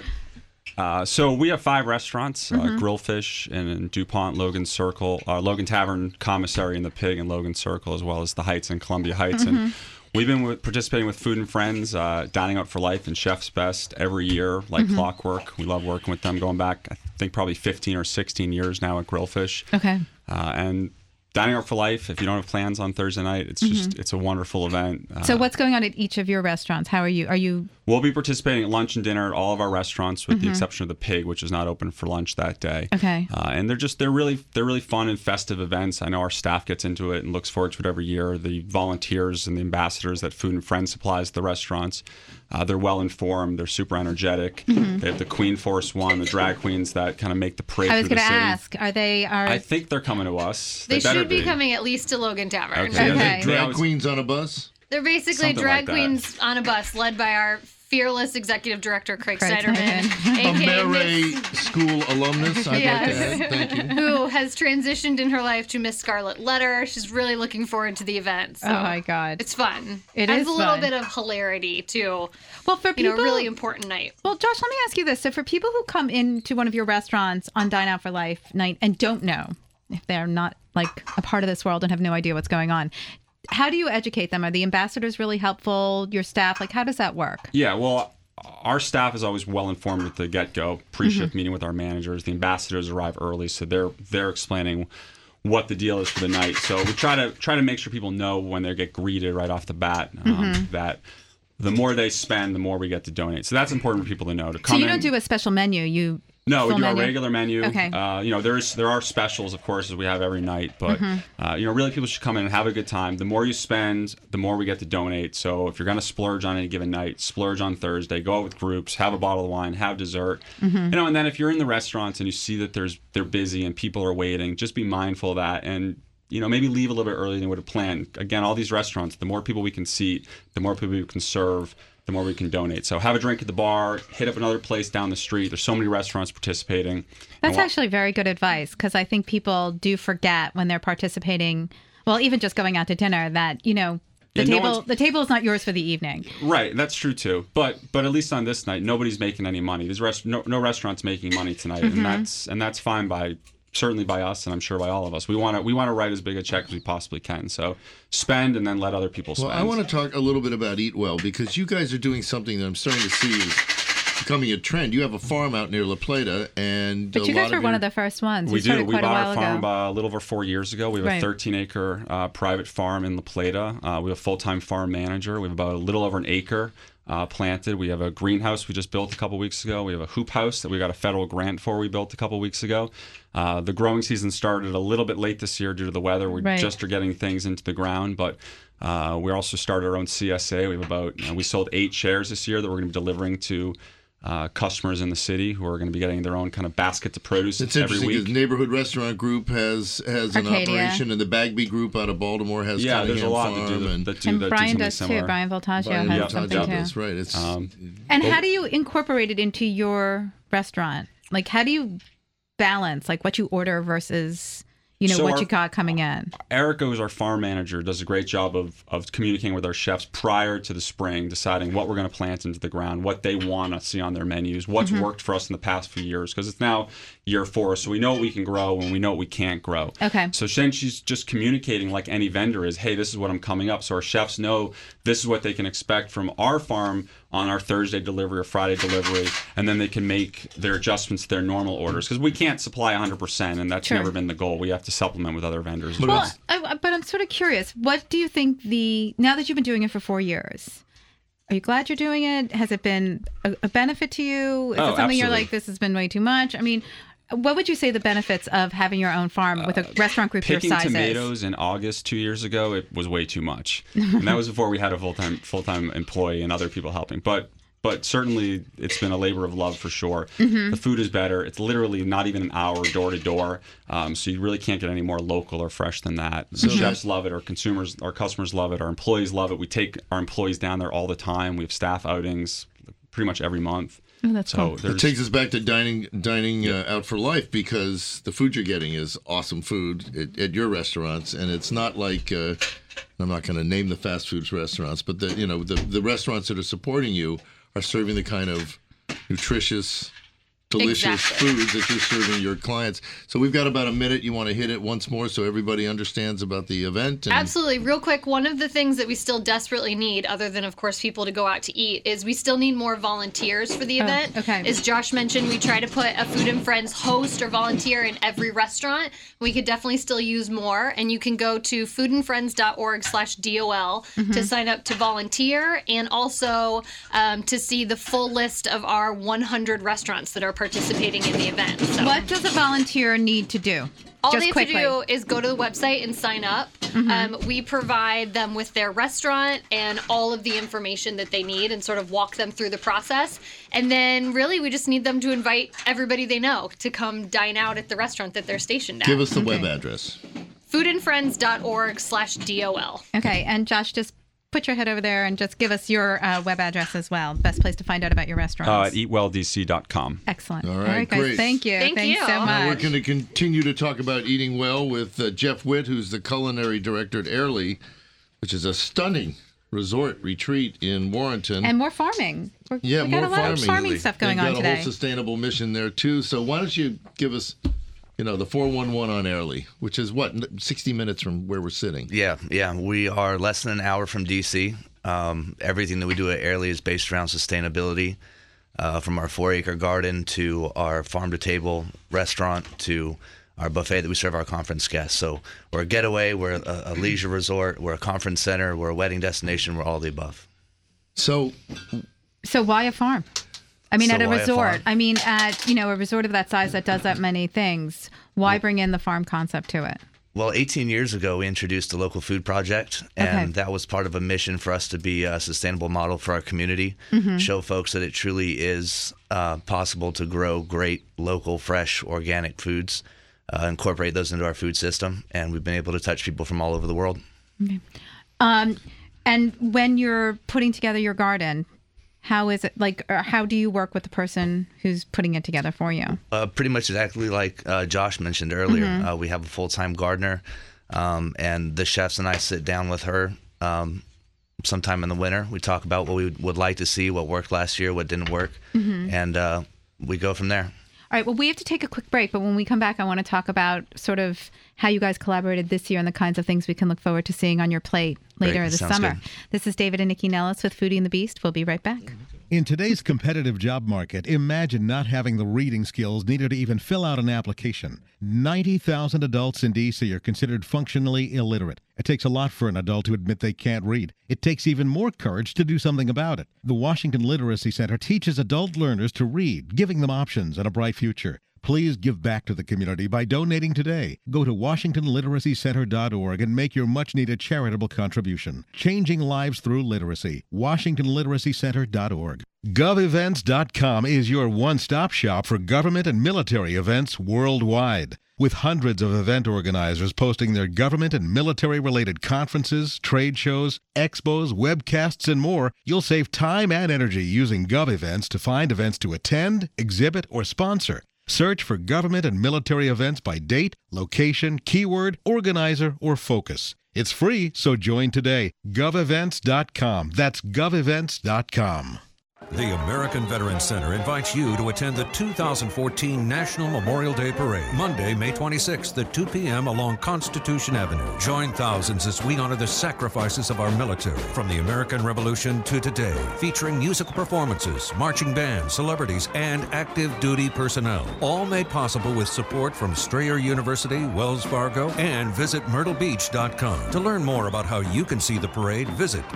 I will. So we have 5 restaurants: Grillfish in DuPont, Logan Circle, Logan Tavern, Commissary, and the Pig in Logan Circle, as well as the Heights in Columbia Heights. And we've been participating with Food and Friends, Dining Out for Life, and Chef's Best every year, like clockwork. We love working with them, going back, I think, probably 15 or 16 years now at Grillfish. Okay. And Dining Out for Life, if you don't have plans on Thursday night, it's just it's a wonderful event. So what's going on at each of your restaurants? How are you? We'll be participating at lunch and dinner at all of our restaurants, with the exception of the Pig, which is not open for lunch that day. Okay. And they're really fun and festive events. I know our staff gets into it and looks forward to it every year. The volunteers and the ambassadors that Food and Friends supplies the restaurants, they're well informed. They're super energetic. They have the Queen Force One, the drag queens that kind of make the parade through the city. I was going to ask, I think they're coming to us. They should be coming at least to Logan Tavern. Okay. Drag queens on a bus? They're basically drag queens on a bus led by our fearless executive director, Craig Snyderman. A Mary School alumnus, I'd like to add. Thank you. Who has transitioned in her life to Miss Scarlet Letter. She's really looking forward to the event. So oh, my God. It's fun. It adds is a little fun. bit of hilarity, too. Well, for people, a really important night. Well, Josh, let me ask you this. So for people who come into one of your restaurants on Dine Out for Life night and don't know, if they're not like a part of this world and have no idea what's going on, how do you educate them? Are the ambassadors really helpful? Your staff? Like, how does that work? Yeah, well, our staff is always well informed at the get-go, pre-shift meeting with our managers. The ambassadors arrive early, so they're explaining what the deal is for the night. So we try to make sure people know when they get greeted right off the bat that the more they spend, the more we get to donate. So that's important for people to know. So you don't do a special menu. No, we do our regular menu. Okay. There are specials, of course, as we have every night. But really, people should come in and have a good time. The more you spend, the more we get to donate. So if you're going to splurge on any given night, splurge on Thursday. Go out with groups, have a bottle of wine, have dessert. And then if you're in the restaurants and you see that they're busy and people are waiting, just be mindful of that and maybe leave a little bit earlier than you would have planned. Again, all these restaurants, the more people we can seat, the more people we can serve, the more we can donate. So have a drink at the bar, hit up another place down the street. There's so many restaurants participating. That's actually very good advice, because I think people do forget when they're participating, well, even just going out to dinner, that, the table is not yours for the evening. Right, that's true too. But at least on this night, nobody's making any money. No restaurant's making money tonight, and that's fine certainly by us, and I'm sure by all of us. We want to write as big a check as we possibly can. So spend and then let other people spend. Well, I want to talk a little bit about Eat Well, because you guys are doing something that I'm starting to see is becoming a trend. You have a farm out near La Plata, but you guys were one of the first ones. We do. We bought our farm a little over 4 years ago. We have a 13-acre private farm in La Plata. We have a full-time farm manager. We have about a little over an acre planted. We have a greenhouse we just built a couple weeks ago. We have a hoop house that we got a federal grant for we built a couple weeks ago. The growing season started a little bit late this year due to the weather. We just are getting things into the ground, but we also started our own CSA. We have about, we sold 8 shares this year that we're going to be delivering to customers in the city who are going to be getting their own kind of baskets of produce every week. It's interesting because Neighborhood Restaurant Group has an operation, and the Bagby Group out of Baltimore has there's a lot Farm, that do and Brian does similar. too. Brian Voltaggio has something too. That's right. It's, and how do you incorporate it into your restaurant? Like, how do you balance like what you order versus what you got coming in? Erica, who's our farm manager, does a great job of communicating with our chefs prior to the spring, deciding what we're going to plant into the ground, what they want to see on their menus, what's worked for us in the past few years, because it's now year 4, so we know what we can grow and we know what we can't grow. Okay. So then she's just communicating like any vendor is, hey, this is what I'm coming up. So our chefs know this is what they can expect from our farm on our Thursday delivery or Friday delivery, and then they can make their adjustments to their normal orders, because we can't supply 100%, and that's never been the goal. We have to supplement with other vendors. Well, but I'm sort of curious. What do you think now that you've been doing it for 4 years, are you glad you're doing it? Has it been a benefit to you? Is it something absolutely. You're like, this has been way too much? I mean, what would you say the benefits of having your own farm with a restaurant group your size is? Picking tomatoes in August 2 years ago, it was way too much. And that was before we had a full-time employee and other people helping. But certainly it's been a labor of love for sure. The food is better. It's literally not even an hour door to door. So you really can't get any more local or fresh than that. The chefs love it. Our customers love it. Our employees love it. We take our employees down there all the time. We have staff outings pretty much every month. Oh, that's cool. It takes us back to dining out for life, because the food you're getting is awesome food at your restaurants, and it's not like I'm not going to name the fast foods restaurants, but the restaurants that are supporting you are serving the kind of nutritious, delicious foods that you're serving your clients. So we've got about a minute. You want to hit it once more so everybody understands about the event? Absolutely. Real quick, one of the things that we still desperately need, other than, of course, people to go out to eat, is we still need more volunteers for the event. Okay. As Josh mentioned, we try to put a Food and Friends host or volunteer in every restaurant. We could definitely still use more. And you can go to foodandfriends.org/DOL to sign up to volunteer, and also to see the full list of our 100 restaurants that are participating in the event. So what does a volunteer need to do? All Just they have quickly. to do is go to the website and sign up. We provide them with their restaurant and all of the information that they need and sort of walk them through the process. And then really we just need them to invite everybody they know to come dine out at the restaurant that they're stationed at. Give us the web address. foodandfriends.org/DOL. Okay, and Josh, just put your head over there and just give us your web address as well. Best place to find out about your restaurants. At eatwelldc.com. Excellent. All right, guys. great. Thank you. Thank Thanks you. so much. Now we're going to continue to talk about eating well with Jeff Witt, who's the culinary director at Airlie, which is a stunning resort retreat in Warrenton. And more farming. We more got a lot of farming stuff going on They've got a today. whole sustainable mission there, too. So why don't you give us, the 411 on Airlie, which is, 60 minutes from where we're sitting? Yeah. We are less than an hour from D.C. Everything that we do at Airlie is based around sustainability, from our 4-acre garden to our farm-to-table restaurant to our buffet that we serve our conference guests. So we're a getaway, we're a leisure resort, we're a conference center, we're a wedding destination, we're all the above. So why a farm? I mean, So at a why a resort. farm? I mean, at a resort of that size that does that many things, why bring in the farm concept to it? Well, 18 years ago, we introduced the Local Food Project, and that was part of a mission for us to be a sustainable model for our community, show folks that it truly is possible to grow great, local, fresh, organic foods, incorporate those into our food system, and we've been able to touch people from all over the world. Okay. And when you're putting together your garden, how is it or how do you work with the person who's putting it together for you? Pretty much exactly like Josh mentioned earlier. We have a full-time gardener, and the chefs and I sit down with her sometime in the winter. We talk about what we would like to see, what worked last year, what didn't work, and we go from there. All right, well, we have to take a quick break, but when we come back, I want to talk about sort of how you guys collaborated this year and the kinds of things we can look forward to seeing on your plate later this Sounds summer. good. This is David and Nikki Nellis with Foodie and the Beast. We'll be right back. In today's competitive job market, imagine not having the reading skills needed to even fill out an application. 90,000 adults in D.C. are considered functionally illiterate. It takes a lot for an adult to admit they can't read. It takes even more courage to do something about it. The Washington Literacy Center teaches adult learners to read, giving them options and a bright future. Please give back to the community by donating today. Go to WashingtonLiteracyCenter.org and make your much-needed charitable contribution. Changing lives through literacy. WashingtonLiteracyCenter.org. GovEvents.com is your one-stop shop for government and military events worldwide. With hundreds of event organizers posting their government and military-related conferences, trade shows, expos, webcasts, and more, you'll save time and energy using GovEvents to find events to attend, exhibit, or sponsor. Search for government and military events by date, location, keyword, organizer, or focus. It's free, so join today. GovEvents.com. That's GovEvents.com. The American Veterans Center invites you to attend the 2014 National Memorial Day Parade, Monday, May 26th at 2 p.m. along Constitution Avenue. Join thousands as we honor the sacrifices of our military from the American Revolution to today, featuring musical performances, marching bands, celebrities, and active duty personnel. All made possible with support from Strayer University, Wells Fargo, and visit MyrtleBeach.com. To learn more about how you can see the parade, visit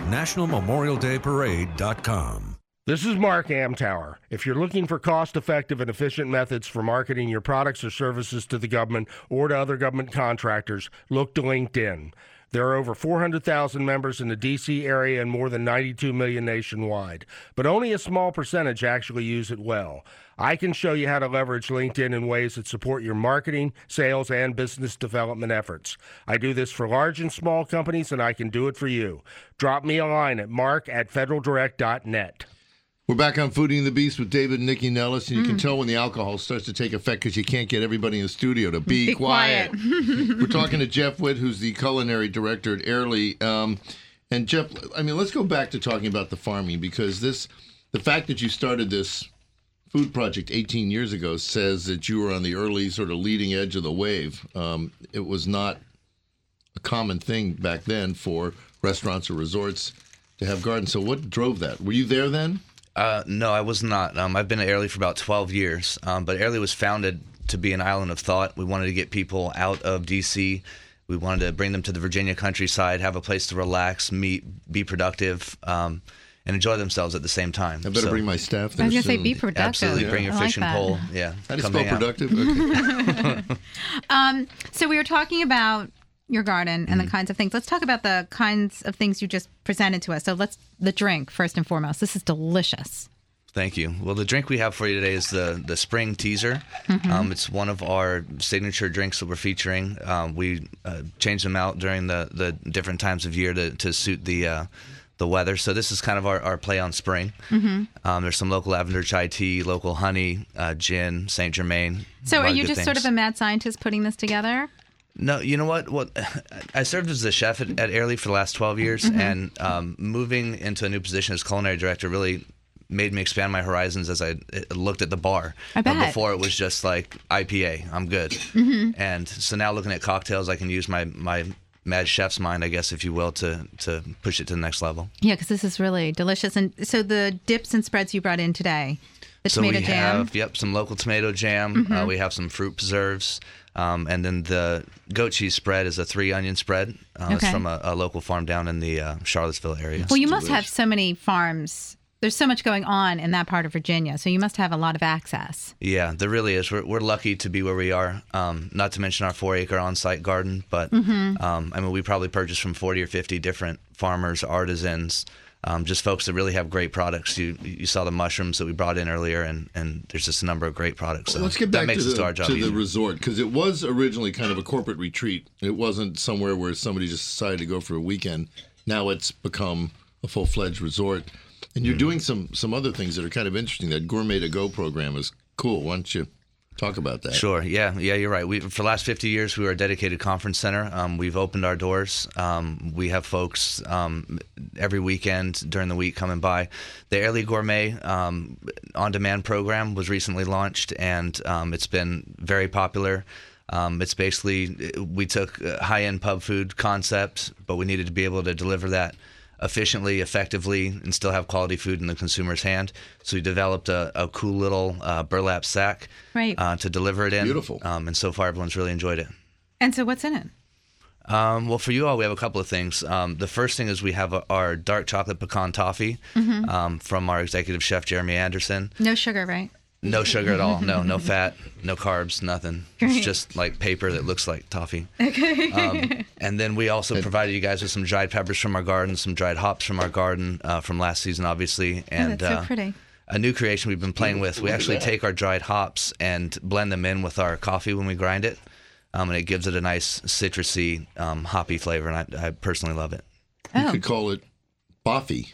NationalMemorialDayParade.com. This is Mark Amtower. If you're looking for cost-effective and efficient methods for marketing your products or services to the government or to other government contractors, look to LinkedIn. There are over 400,000 members in the D.C. area and more than 92 million nationwide, but only a small percentage actually use it well. I can show you how to leverage LinkedIn in ways that support your marketing, sales, and business development efforts. I do this for large and small companies, and I can do it for you. Drop me a line at mark@federaldirect.net. We're back on Foodie and the Beast with David and Nikki Nellis, and you can tell when the alcohol starts to take effect because you can't get everybody in the studio to be quiet. We're talking to Jeff Witt, who's the culinary director at Airlie. And Jeff, I mean, let's go back to talking about the farming, because the fact that you started this food project 18 years ago says that you were on the early sort of leading edge of the wave. It was not a common thing back then for restaurants or resorts to have gardens. So what drove that? Were you there then? No, I was not. I've been at Airlie for about 12 years, but Airlie was founded to be an island of thought. We wanted to get people out of D.C. We wanted to bring them to the Virginia countryside, have a place to relax, meet, be productive, and enjoy themselves at the same time. I better bring my staff there. I was going to say, be productive. Absolutely, bring your fishing pole. Yeah. How do you spell productive? Okay. So we were talking about your garden and the kinds of things. Let's talk about the kinds of things you just presented to us. So the drink, first and foremost. This is delicious. Thank you. Well, the drink we have for you today is the Spring Teaser. It's one of our signature drinks that we're featuring. We change them out during the different times of year to suit the weather. So this is kind of our play on spring. There's some local lavender chai tea, local honey, gin, Saint Germain. So are you just sort of a mad scientist putting this together? No, you know what? I served as a chef at Airlie for the last 12 years, and moving into a new position as culinary director really made me expand my horizons as I looked at the bar. I bet. Before it was just like IPA, I'm good. And so now looking at cocktails, I can use my mad chef's mind, I guess, if you will, to push it to the next level. Yeah, because this is really delicious. And so the dips and spreads you brought in today, the tomato jam. So we have, some local tomato jam. We have some fruit preserves. And then the goat cheese spread is a 3-onion spread. It's from a local farm down in the Charlottesville area. Well, you must have so many farms. There's so much going on in that part of Virginia, so you must have a lot of access. Yeah, there really is. We're lucky to be where we are, not to mention our 4-acre on-site garden. But, I mean, we probably purchased from 40 or 50 different farmers, artisans, just folks that really have great products. You saw the mushrooms that we brought in earlier, and there's just a number of great products. So let's get back to the resort, because it was originally kind of a corporate retreat. It wasn't somewhere where somebody just decided to go for a weekend. Now it's become a full-fledged resort. And you're doing some other things that are kind of interesting. That Gourmet to Go program is cool. Why don't you talk about that? Sure. Yeah, you're right. For the last 50 years, we were a dedicated conference center. We've opened our doors. We have folks every weekend during the week coming by. The Airlie Gourmet on-demand program was recently launched, and it's been very popular. It's basically, we took a high-end pub food concept, but we needed to be able to deliver that efficiently, effectively, and still have quality food in the consumer's hand. So we developed a cool little burlap sack to deliver it in. Beautiful. And so far, everyone's really enjoyed it. And so what's in it? Well, for you all, we have a couple of things. The first thing is we have our dark chocolate pecan toffee from our executive chef, Jeremy Anderson. No sugar, right? No sugar at all. No fat, no carbs, nothing. Great. It's just like paper that looks like toffee. Okay. And then we also provided you guys with some dried peppers from our garden, some dried hops from our garden from last season, obviously. And that's so pretty. A new creation we've been playing with. We actually take our dried hops and blend them in with our coffee when we grind it. And it gives it a nice citrusy, hoppy flavor, and I personally love it. You could call it Boffy.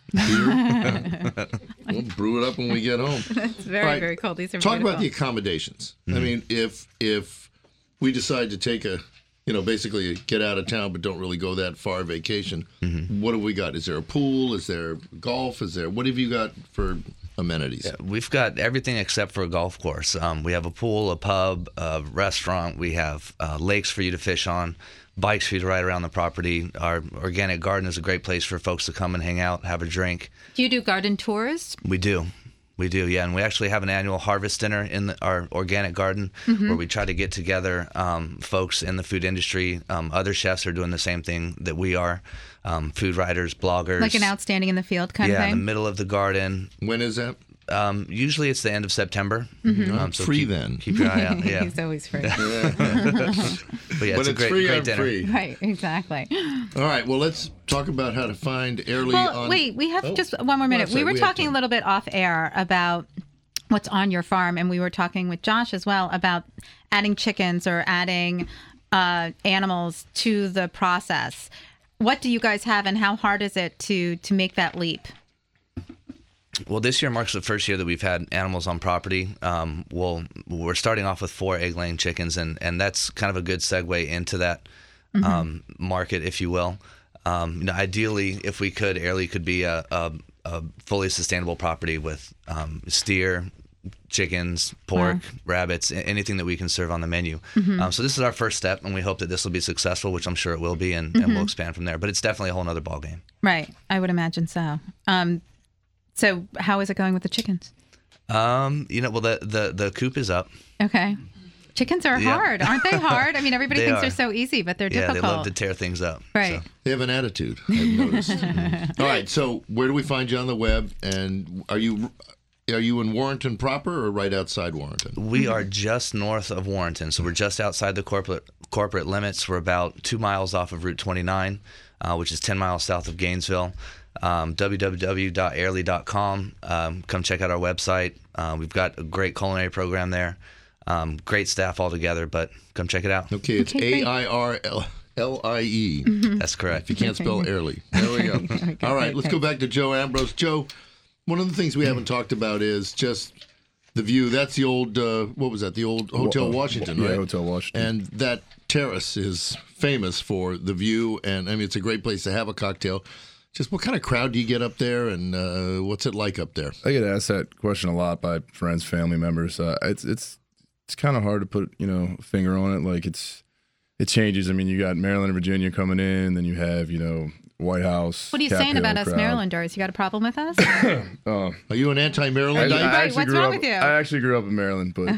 We'll brew it up when we get home. That's very, very cool. These are Talk beautiful. about the accommodations. I mean, if we decide to take basically get out of town but don't really go that far vacation, what have we got? Is there a pool? Is there golf? What have you got for amenities? Yeah, we've got everything except for a golf course. We have a pool, a pub, a restaurant. We have lakes for you to fish on, bikes for you to ride around the property. Our organic garden is a great place for folks to come and hang out, have a drink. Do you do garden tours? We do, yeah. And we actually have an annual harvest dinner in our organic garden where we try to get together folks in the food industry. Other chefs are doing the same thing that we are. Food writers, bloggers. Like an outstanding in the field kind of thing? Yeah, in the middle of the garden. When is that? Usually it's the end of September. So free then. Keep your eye out. Yeah. He's always free. But yeah, it's a great dinner. Free. Right, exactly. All right, well, let's talk about how to find Airly on... Wait, we have just one more minute. Sorry, we were talking a little bit off air about what's on your farm, and we were talking with Josh as well about adding chickens or adding animals to the process. What do you guys have, and how hard is it to make that leap? Well, this year marks the first year that we've had animals on property. We're starting off with 4 egg-laying chickens, and that's kind of a good segue into that market, if you will. Ideally, if we could, Airly could be a fully sustainable property with steer, chickens, pork, rabbits, anything that we can serve on the menu. So this is our first step, and we hope that this will be successful, which I'm sure it will be, and we'll expand from there. But it's definitely a whole other ballgame. Right. I would imagine so. So how is it going with the chickens? The coop is up. Okay. Chickens are hard, aren't they hard? I mean, everybody thinks they're so easy, but they're difficult. Yeah, they love to tear things up. Right. So. They have an attitude, I've noticed. All right, so where do we find you on the web? And are you in Warrenton proper or right outside Warrenton? We are just north of Warrenton, so we're just outside the corporate limits. We're about 2 miles off of Route 29, which is 10 miles south of Gainesville. www.airly.com. Come check out our website. We've got a great culinary program there. Great staff altogether, but come check it out. Okay, it's AIRLIE. That's correct. If you can't spell Airly. There we go. All right, let's go back to Joe Ambrose. Joe, one of the things we haven't talked about is just the view. That's the old, what was that? The old Hotel Washington, right? Yeah, Hotel Washington. And that terrace is famous for the view, and I mean, it's a great place to have a cocktail. Just what kind of crowd do you get up there, and what's it like up there? I get asked that question a lot by friends, family members. It's kind of hard to put a finger on it. Like it changes. I mean, you got Maryland and Virginia coming in, then you have White House. What are you saying about us Marylanders? You got a problem with us? Are you an anti-Maryland? Right. What's wrong with you? I actually grew up in Maryland, but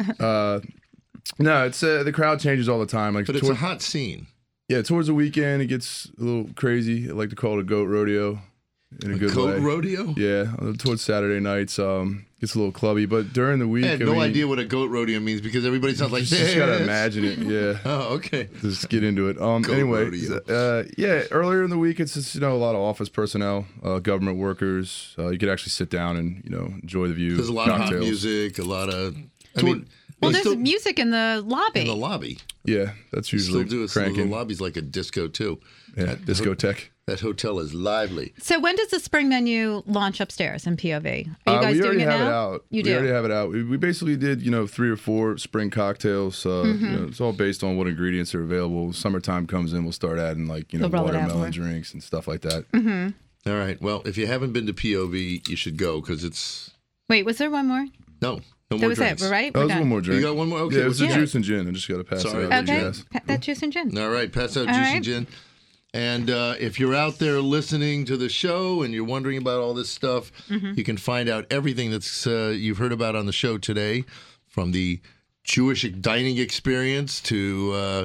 no, it's the crowd changes all the time. But it's a hot scene. Yeah, towards the weekend, it gets a little crazy. I like to call it a goat rodeo. In a good goat way. rodeo? Yeah, towards Saturday nights, gets a little clubby. But during the week, I had no idea what a goat rodeo means because everybody sounds like this. You just gotta imagine it. Yeah. Oh, okay. Just get into it. Anyway, earlier in the week, it's just a lot of office personnel, government workers. You could actually sit down and enjoy the view. There's a lot of hot music, a lot of. Well, there's music in the lobby. In the lobby. Yeah, that's usually still do it. cranking. So the lobby's like a disco too. Yeah, discotheque. That hotel is lively. So when does the spring menu launch upstairs in POV? Are you guys doing it now? We already have it out. You do? We already have it out. We basically did 3 or 4 spring cocktails. It's all based on what ingredients are available. Summertime comes in, we'll start adding watermelon drinks and stuff like that. All right. Well, if you haven't been to POV, you should go because it's. Wait, was there one more? No. No that more was drinks. it, right? That was one more drink. You got one more? Okay. Yeah, it was a juice and gin. I just got to pass it over. Okay. That juice and gin. All right. Pass out All juice right. and gin. And if you're out there listening to the show and you're wondering about all this stuff, you can find out everything that's you've heard about on the show today, from the Jewish dining experience to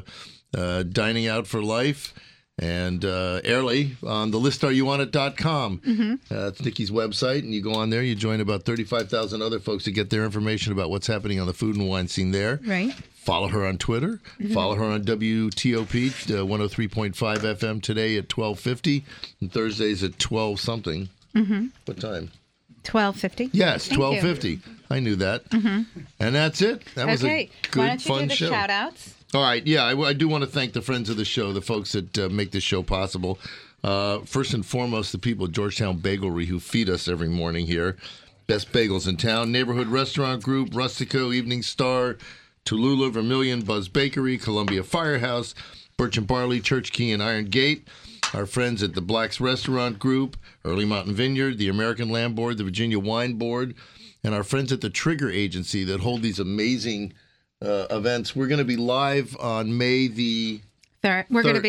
dining out for life. And Early on thelistareyouwantit.com. That's Nikki's website, and you go on there, you join about 35,000 other folks to get their information about what's happening on the food and wine scene there. Right. Follow her on Twitter. Follow her on WTOP 103.5 FM today at 12:50, and Thursdays at 12 something. What time? 12:50. Yes, 12:50. I knew that. And that's it. That was a good, Why don't you fun do the show. shout outs? All right, yeah, I do want to thank the friends of the show, the folks that make this show possible. First and foremost, the people at Georgetown Bagelry who feed us every morning here. Best bagels in town. Neighborhood Restaurant Group, Rustico, Evening Star, Tallulah, Vermilion, Buzz Bakery, Columbia Firehouse, Birch and Barley, Church Key, and Iron Gate. Our friends at the Black's Restaurant Group, Early Mountain Vineyard, the American Land Board, the Virginia Wine Board, and our friends at the Trigger Agency that hold these amazing events. We're going to be live on May the 3rd. We're going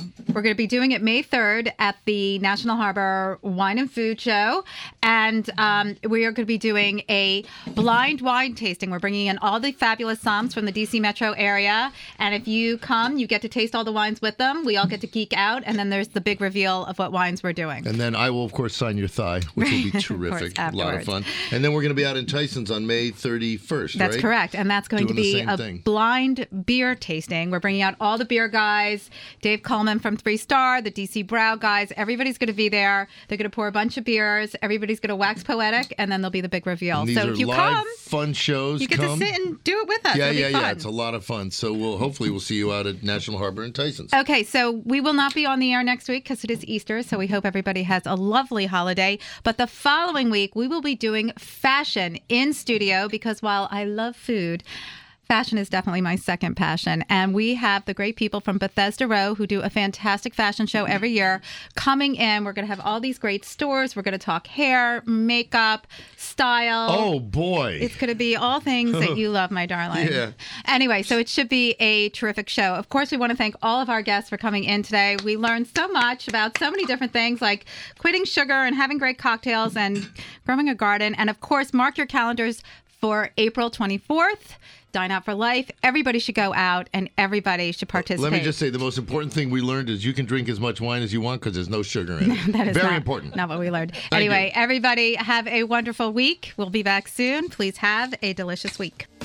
to be doing it May 3rd at the National Harbor Wine and Food Show. And we are going to be doing a blind wine tasting. We're bringing in all the fabulous somms from the DC metro area. And if you come, you get to taste all the wines with them. We all get to geek out. And then there's the big reveal of what wines we're doing. And then I will, of course, sign your thigh, which will be terrific. A lot of fun. And then we're going to be out in Tyson's on May 31st, That's right? correct. And that's going to be a blind beer tasting. We're bringing out all the beer guys. Dave Coleman from 3 Star, the DC Brow guys. Everybody's going to be there. They're going to pour a bunch of beers. Everybody's going to wax poetic, and then there'll be the big reveal. And these are if you live, come, fun shows. you get to sit and do it with us. Yeah, It'll be fun. It's a lot of fun. So hopefully we'll see you out at National Harbor and Tyson's. Okay, so we will not be on the air next week because it is Easter, so we hope everybody has a lovely holiday. But the following week, we will be doing fashion in studio because while I love food, fashion is definitely my second passion. And we have the great people from Bethesda Row who do a fantastic fashion show every year coming in. We're going to have all these great stores. We're going to talk hair, makeup, style. Oh, boy. It's going to be all things that you love, my darling. Yeah. Anyway, so it should be a terrific show. Of course, we want to thank all of our guests for coming in today. We learned so much about so many different things like quitting sugar and having great cocktails and growing a garden. And of course, mark your calendars for April 24th. Dine Out for Life. Everybody should go out and everybody should participate. Let me just say the most important thing we learned is you can drink as much wine as you want because there's no sugar in it. That is very important. Not what we learned. Thank Anyway, you. everybody have a wonderful week. We'll be back soon. Please have a delicious week.